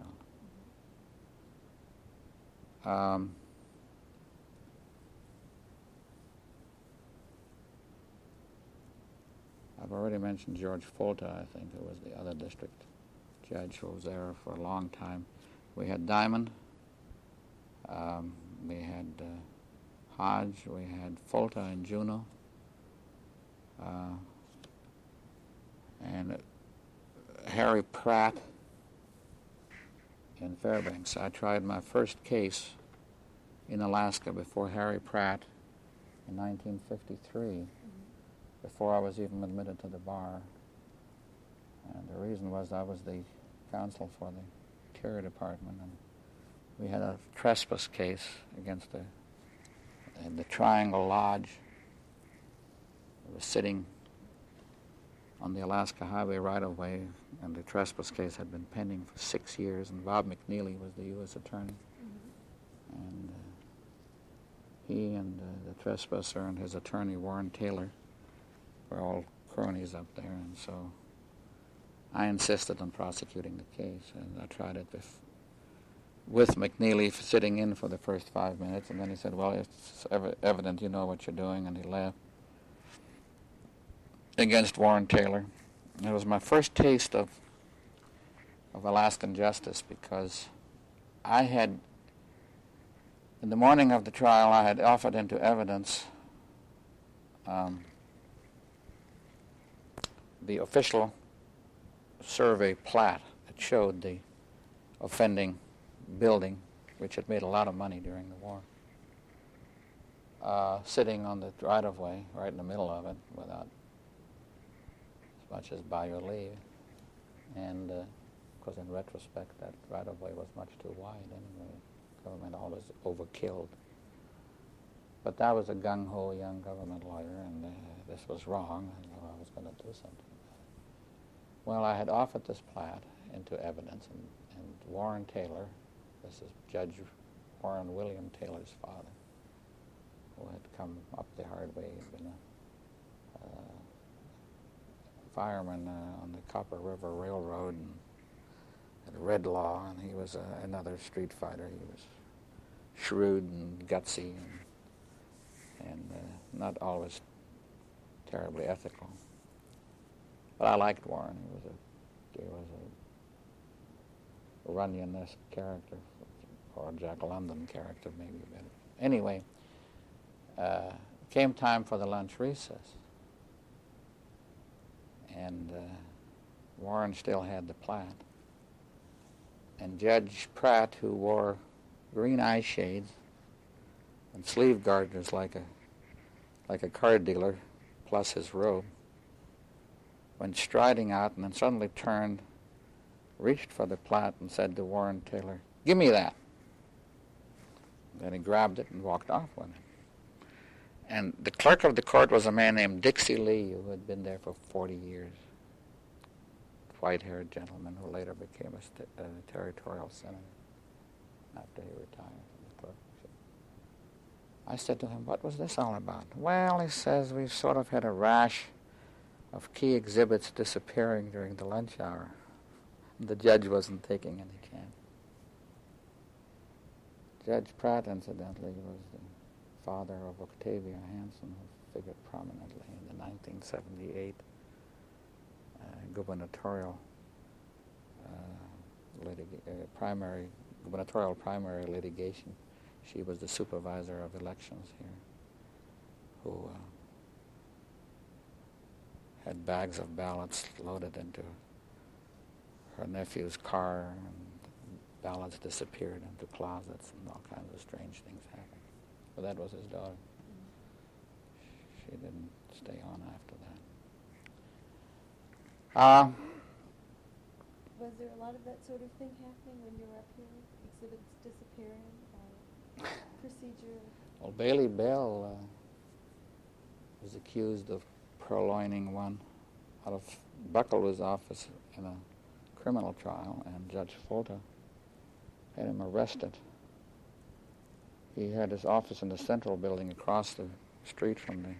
I've already mentioned George Folta, I think, who was the other district judge who was there for a long time. We had Diamond, we had Hodge, we had Folta and Juneau, and Harry Pratt in Fairbanks. I tried my first case in Alaska before Harry Pratt in 1953, before I was even admitted to the bar. And the reason was I was the counsel for the Interior Department, and we had a trespass case against the Triangle Lodge was sitting on the Alaska Highway right-of-way, and the trespass case had been pending for 6 years, and Bob McNeely was the U.S. attorney. And he and the trespasser and his attorney, Warren Taylor, were all cronies up there, and so I insisted on prosecuting the case, and I tried it with McNeely sitting in for the first 5 minutes, and then he said, well, it's evident you know what you're doing, and he left against Warren Taylor. It was my first taste of Alaskan justice, because I had, in the morning of the trial, I had offered into evidence the official survey plat that showed the offending building, which had made a lot of money during the war, sitting on the right-of-way, right in the middle of it, without as much as by your leave. And because in retrospect, that right-of-way was much too wide anyway. Government always overkilled. But that was a gung-ho young government lawyer, and this was wrong, and I was going to do something about it. Well, I had offered this plat into evidence, and Warren Taylor, this is Judge Warren William Taylor's father, who had come up the hard way, had been a fireman on the Copper River Railroad, and had read law, and he was another street fighter. He was shrewd and gutsy, and not always terribly ethical. But I liked Warren. He was a Runyon-esque character, or a Jack London character, maybe better. Anyway, came time for the lunch recess, and Warren still had the plat. And Judge Pratt, who wore green eye shades and sleeve garters like a car dealer, plus his robe, went striding out and then suddenly turned, reached for the plat, and said to Warren Taylor, "Give me that." Then he grabbed it and walked off with it. And the clerk of the court was a man named Dixie Lee, who had been there for 40 years. White-haired gentleman who later became a territorial senator after he retired from the clerkship. I said to him, "What was this all about?" "Well," he says, "we've sort of had a rash of key exhibits disappearing during the lunch hour." The judge wasn't taking any chance. Judge Pratt, incidentally, was the father of Octavia Hanson, who figured prominently in the 1978 gubernatorial primary litigation. She was the supervisor of elections here, who had bags of ballots loaded into her nephew's car, and ballots disappeared into closets, and all kinds of strange things happened. But that was his daughter. She didn't stay on after that. Was there a lot of that sort of thing happening when you were up here? Exhibits disappearing, procedure? Well, Bailey Bell was accused of purloining one out of Bucklewood's office in a criminal trial, and Judge Folta had him arrested. He had his office in the Central Building across the street from the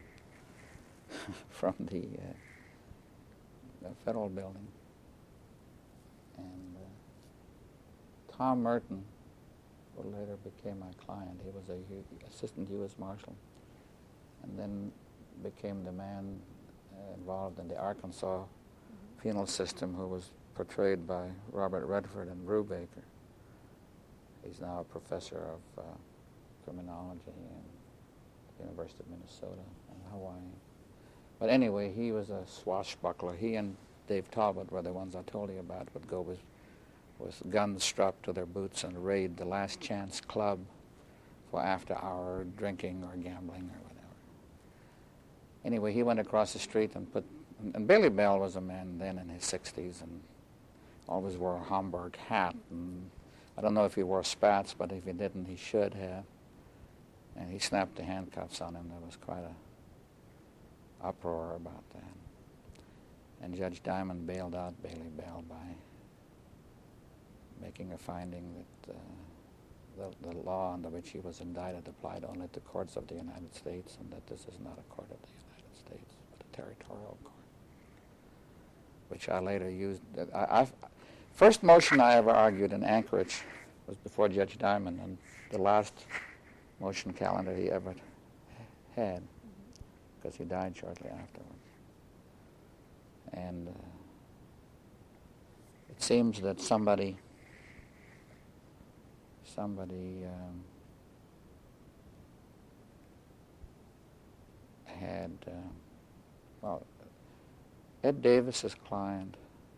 Federal Building. And Tom Merton, who later became my client, he was a assistant U.S. Marshal, and then became the man involved in the Arkansas penal system, who was portrayed by Robert Redford and Brubaker. He's now a professor of criminology at the University of Minnesota in Hawaii. But anyway, he was a swashbuckler. He and Dave Talbot were the ones I told you about, would go with guns strapped to their boots and raid the Last Chance Club for after-hour drinking or gambling or whatever. Anyway, he went across the street and Bailey Bell was a man then in his 60s and always wore a Homburg hat. And I don't know if he wore spats, but if he didn't, he should have. And he snapped the handcuffs on him. There was quite uproar about that. And Judge Diamond bailed out Bailey Bell by making a finding that the law under which he was indicted applied only to courts of the United States, and that this is not a court of the United States, but a territorial court, which I later used. First motion I ever argued in Anchorage was before Judge Diamond, and the last motion calendar he ever had, because he died shortly afterwards. And it seems that somebody had, Ed Davis's client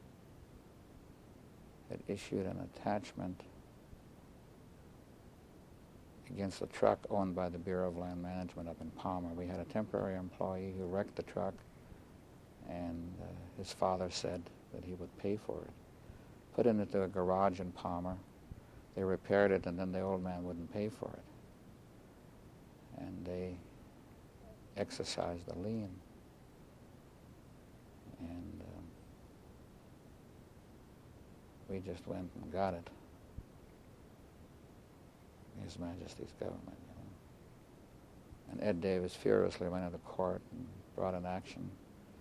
had issued an attachment against a truck owned by the Bureau of Land Management up in Palmer. We had a temporary employee who wrecked the truck, and his father said that he would pay for it. Put it into a garage in Palmer. They repaired it, and then the old man wouldn't pay for it. And they exercised the lien. And we just went and got it. His Majesty's government. And Ed Davis furiously went into court and brought an action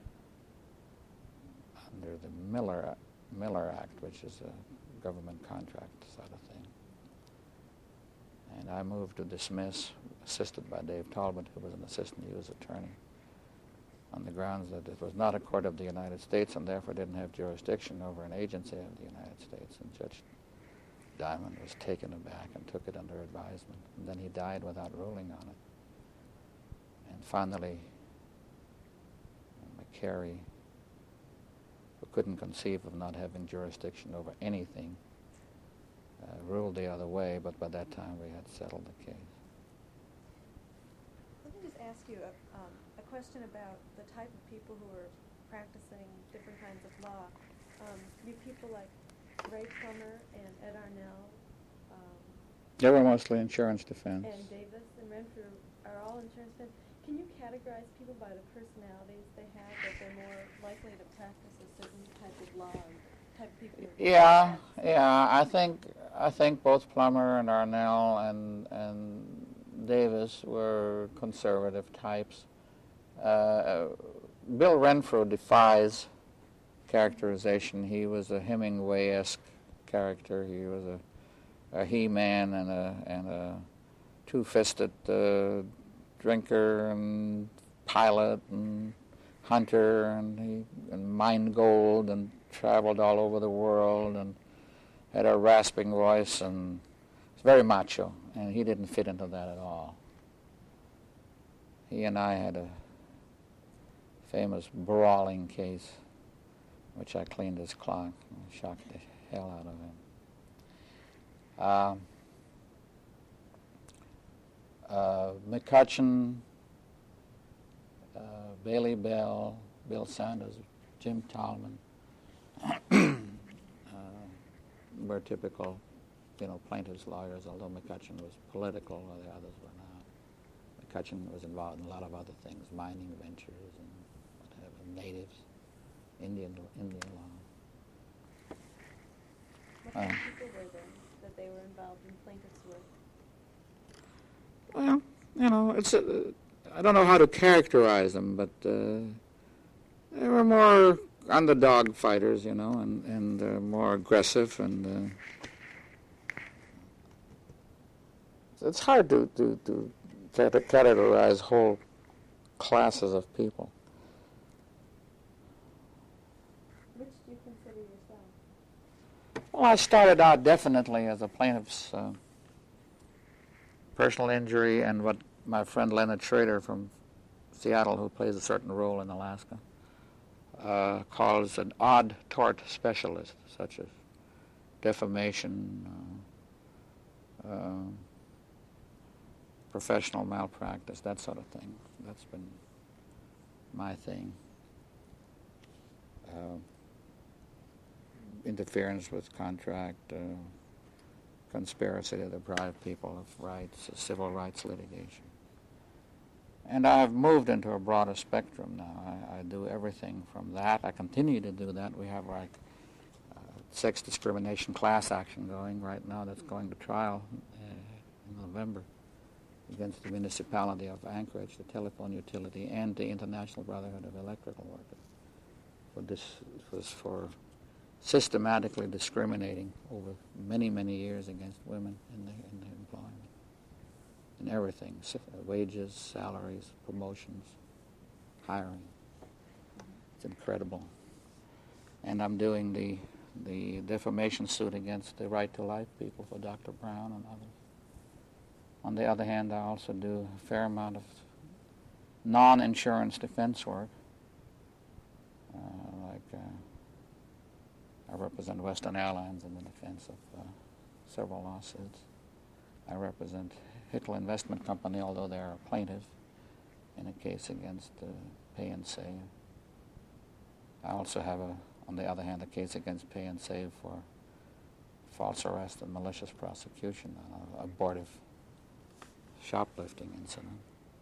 under the Miller Act, which is a government contract sort of thing. And I moved to dismiss, assisted by Dave Talbot, who was an assistant U.S. attorney, on the grounds that it was not a court of the United States and therefore didn't have jurisdiction over an agency of the United States. And Judge Diamond was taken aback and took it under advisement. And then he died without ruling on it. And finally, McCary, who couldn't conceive of not having jurisdiction over anything, ruled the other way, but by that time we had settled the case. Let me just ask you a question about the type of people who are practicing different kinds of law. You people like Ray Plummer and Ed Arnell. They were mostly insurance defense. And Davis and Renfrew are all insurance defense. Can you categorize people by the personalities they have, that they're more likely to practice a certain type of law and type of people? Yeah. I think both Plummer and Arnell and Davis were conservative types. Bill Renfrew defies characterization. He was a Hemingway-esque character. He was a he-man and a two-fisted drinker and pilot and hunter, and mined gold and traveled all over the world and had a rasping voice and was very macho, and he didn't fit into that at all. He and I had a famous brawling case, which I cleaned his clock and shocked the hell out of him. McCutcheon, Bailey Bell, Bill Sanders, Jim Tallman were typical, plaintiff's lawyers, although McCutcheon was political, while the others were not. McCutcheon was involved in a lot of other things, mining ventures and whatever, natives, Indian law. What kind of people were there that they were involved in plaintiff's work? Well, I don't know how to characterize them, but they were more underdog fighters, and more aggressive, and it's hard to categorize whole classes of people. Which do you consider yourself? Well, I started out definitely as a plaintiff's personal injury and what my friend Leonard Schrader from Seattle, who plays a certain role in Alaska, calls an odd tort specialist, such as defamation, professional malpractice, that sort of thing. That's been my thing. Interference with contract, conspiracy to deprive people of rights, civil rights litigation. And I've moved into a broader spectrum now. I do everything from that. I continue to do that. We have like sex discrimination class action going right now that's going to trial in November against the municipality of Anchorage, the telephone utility, and the International Brotherhood of Electrical Workers. For systematically discriminating over many, many years against women in their employment. In everything, wages, salaries, promotions, hiring. It's incredible. And I'm doing the defamation suit against the Right to Life people for Dr. Brown and others. On the other hand, I also do a fair amount of non-insurance defense work. I represent Western Airlines in the defense of several lawsuits. I represent Hitler Investment Company, although they're a plaintiff in a case against Pay and Save. I also have, on the other hand, a case against Pay and Save for false arrest and malicious prosecution on an abortive shoplifting incident.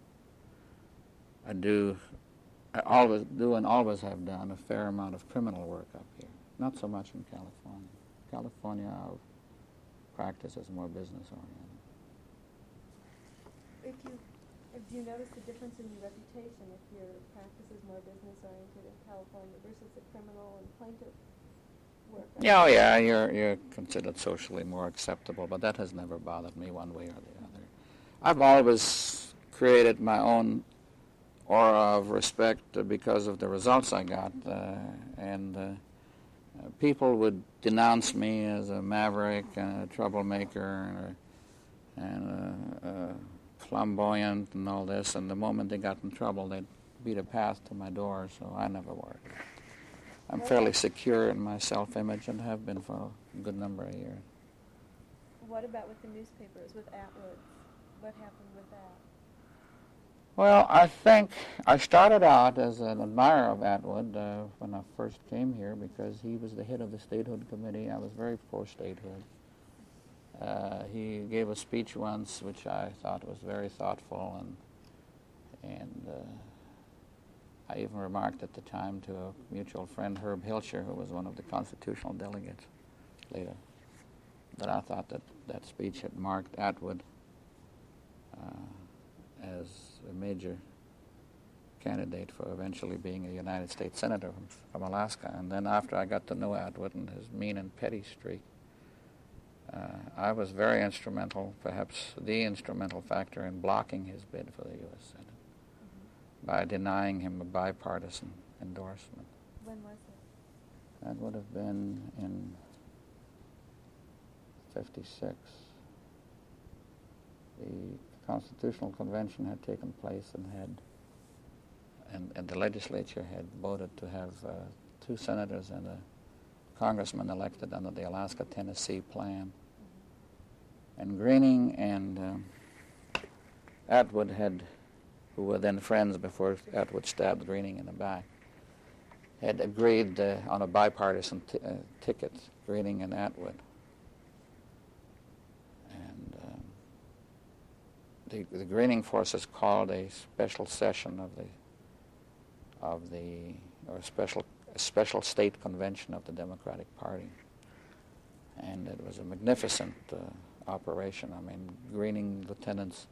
I always do and always have done a fair amount of criminal work up here. Not so much in California. California, our practice is more business-oriented. If you notice the difference in your reputation if your practice is more business-oriented in California versus the criminal and plaintiff work? Yeah, you're considered socially more acceptable, but that has never bothered me one way or the other. I've always created my own aura of respect because of the results I got, and people would denounce me as a maverick and a troublemaker and flamboyant and all this, and the moment they got in trouble, they'd beat a path to my door, so I never worried. I'm fairly secure in my self-image and have been for a good number of years. What about with the newspapers, with Atwood? What happened with that? Well, I think I started out as an admirer of Atwood when I first came here because he was the head of the statehood committee. I was very for statehood. He gave a speech once which I thought was very thoughtful, and I even remarked at the time to a mutual friend, Herb Hilscher, who was one of the constitutional delegates later, that I thought that speech had marked Atwood as a major candidate for eventually being a United States Senator from Alaska. And then after I got to know Atwood and his mean and petty streak, I was very instrumental, perhaps the instrumental factor in blocking his bid for the U.S. Senate by denying him a bipartisan endorsement. When was it? That would have been in 1956. The Constitutional Convention had taken place and the legislature had voted to have 2 senators and a congressman elected under the Alaska-Tennessee plan. And Greening and Atwood who were then friends before Atwood stabbed Greening in the back, had agreed on a bipartisan ticket, Greening and Atwood. And the Greening forces called a special session of the special state convention of the Democratic Party, and it was a magnificent operation. I mean, Greening lieutenants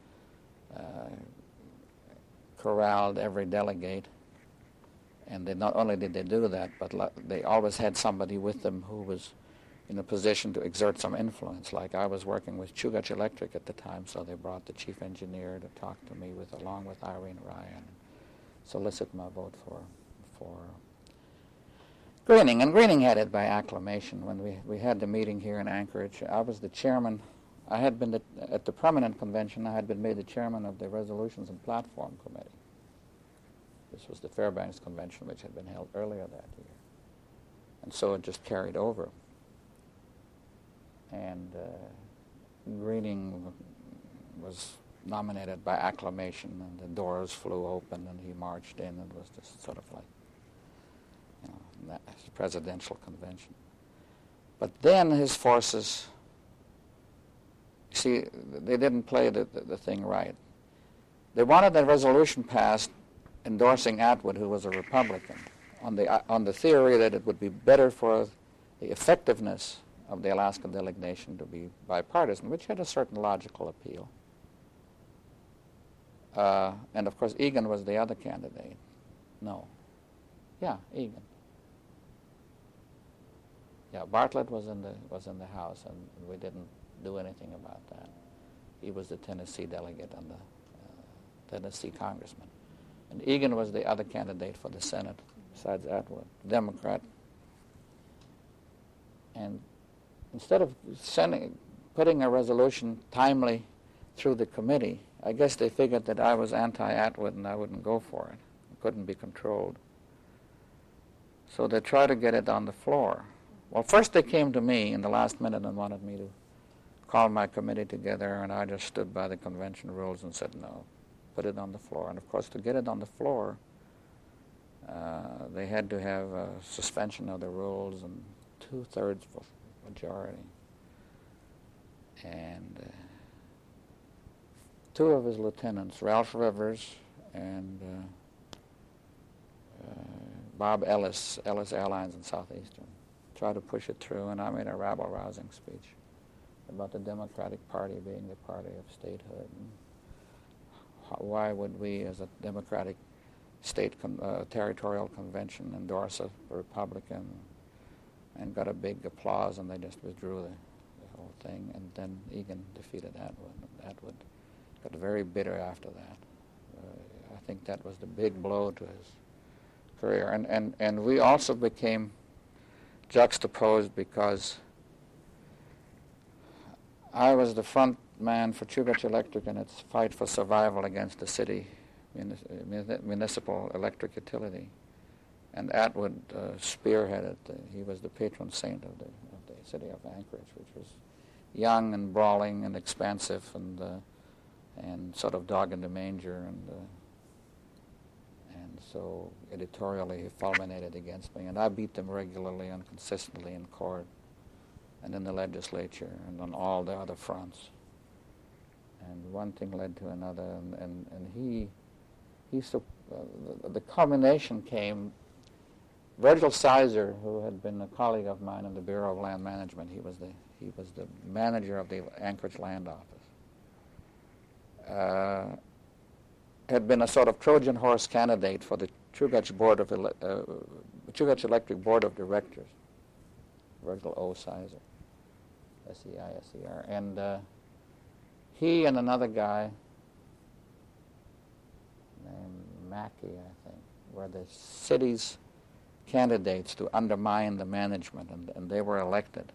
corralled every delegate, and not only did they do that, but they always had somebody with them who was in a position to exert some influence. Like I was working with Chugach Electric at the time, so they brought the chief engineer to talk to me along with Irene Ryan, and solicit my vote for Greening. And Greening had it by acclamation. When we had the meeting here in Anchorage, I was the chairman. I had been at the Permanent Convention. I had been made the chairman of the Resolutions and Platform Committee. This was the Fairbanks Convention, which had been held earlier that year. And so it just carried over. And Greening was nominated by acclamation, and the doors flew open, and he marched in, and it was just sort of like, that presidential convention. But then his forces, see, they didn't play the thing right. They wanted a resolution passed endorsing Atwood, who was a Republican, on the theory that it would be better for the effectiveness of the Alaska delegation to be bipartisan, which had a certain logical appeal. And of course, Egan was the other candidate. No. Yeah, Egan. Yeah, Bartlett was in the House, and we didn't do anything about that. He was the Tennessee delegate and the Tennessee congressman. And Egan was the other candidate for the Senate, besides Atwood, Democrat. And instead of putting a resolution timely through the committee, I guess they figured that I was anti-Atwood and I wouldn't go for it. It couldn't be controlled. So they tried to get it on the floor. Well, first they came to me in the last minute and wanted me to call my committee together, and I just stood by the convention rules and said no, put it on the floor. And of course, to get it on the floor, they had to have a suspension of the rules and 2/3 majority. And two of his lieutenants, Ralph Rivers and Bob Ellis, Ellis Airlines in Southeastern, tried to push it through, and I made a rabble-rousing speech about the Democratic Party being the party of statehood. And why would we, as a Democratic state territorial convention, endorse a Republican? And got a big applause, and they just withdrew the whole thing. And then Egan defeated Atwood. Atwood got very bitter after that. I think that was the big blow to his career. And we also became juxtaposed because I was the front man for Chugach Electric in its fight for survival against the city municipal electric utility. And Atwood spearheaded. He was the patron saint of the city of Anchorage, which was young and brawling and expansive and sort of dog in the manger. And so editorially he fulminated against me. And I beat them regularly and consistently in court and in the legislature and on all the other fronts. And one thing led to another. And the culmination came. Virgil Sizer, who had been a colleague of mine in the Bureau of Land Management, he was the manager of the Anchorage Land Office, had been a sort of Trojan horse candidate for the Chugach Electric Board of Directors. Virgil O. Sizer, S-E-I-S-E-R, and he and another guy named Mackey, I think, were the city's candidates to undermine the management, and they were elected.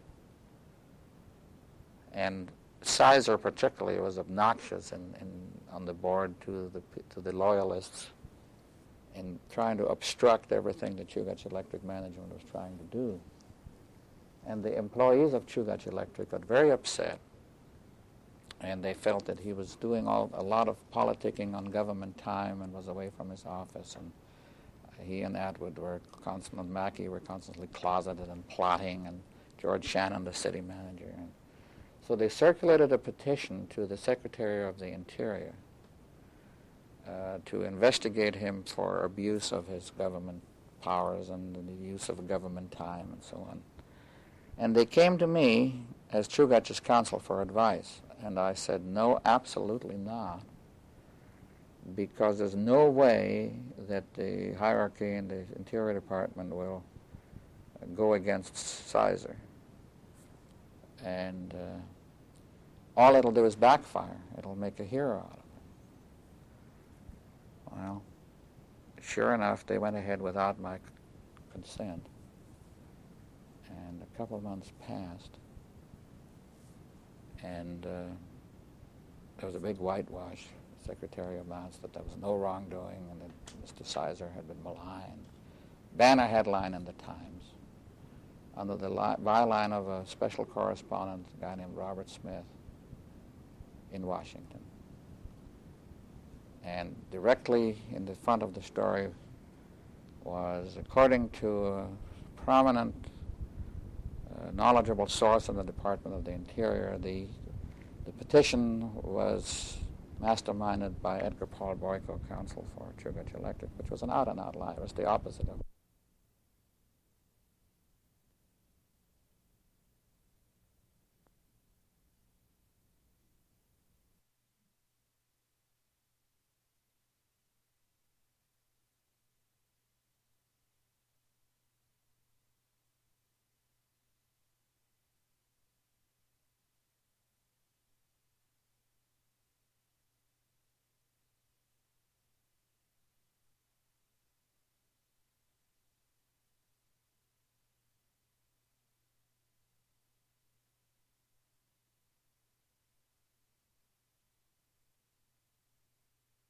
And Sizer particularly was obnoxious on the board to the loyalists in trying to obstruct everything that Chugach Electric management was trying to do. And the employees of Chugach Electric got very upset, and they felt that he was doing a lot of politicking on government time and was away from his office. And he and Atwood Mackey were constantly closeted and plotting, and George Shannon, the city manager. And so they circulated a petition to the Secretary of the Interior to investigate him for abuse of his government powers and the use of government time and so on. And they came to me as Chugach's counsel for advice, and I said, no, absolutely not, because there's no way that the hierarchy in the Interior Department will go against Sizer. And all it'll do is backfire. It'll make a hero out of him. Well, sure enough, they went ahead without my consent. And a couple of months passed, and there was a big whitewash. The Secretary announced that there was no wrongdoing and that Mr. Sizer had been maligned. Banner headline in the Times, under the byline of a special correspondent, a guy named Robert Smith, in Washington. And directly in the front of the story was, according to a prominent, knowledgeable source in the Department of the Interior, the petition was masterminded by Edgar Paul Boyko, counsel for Chugach Electric, which was an out-and-out lie. It was the opposite of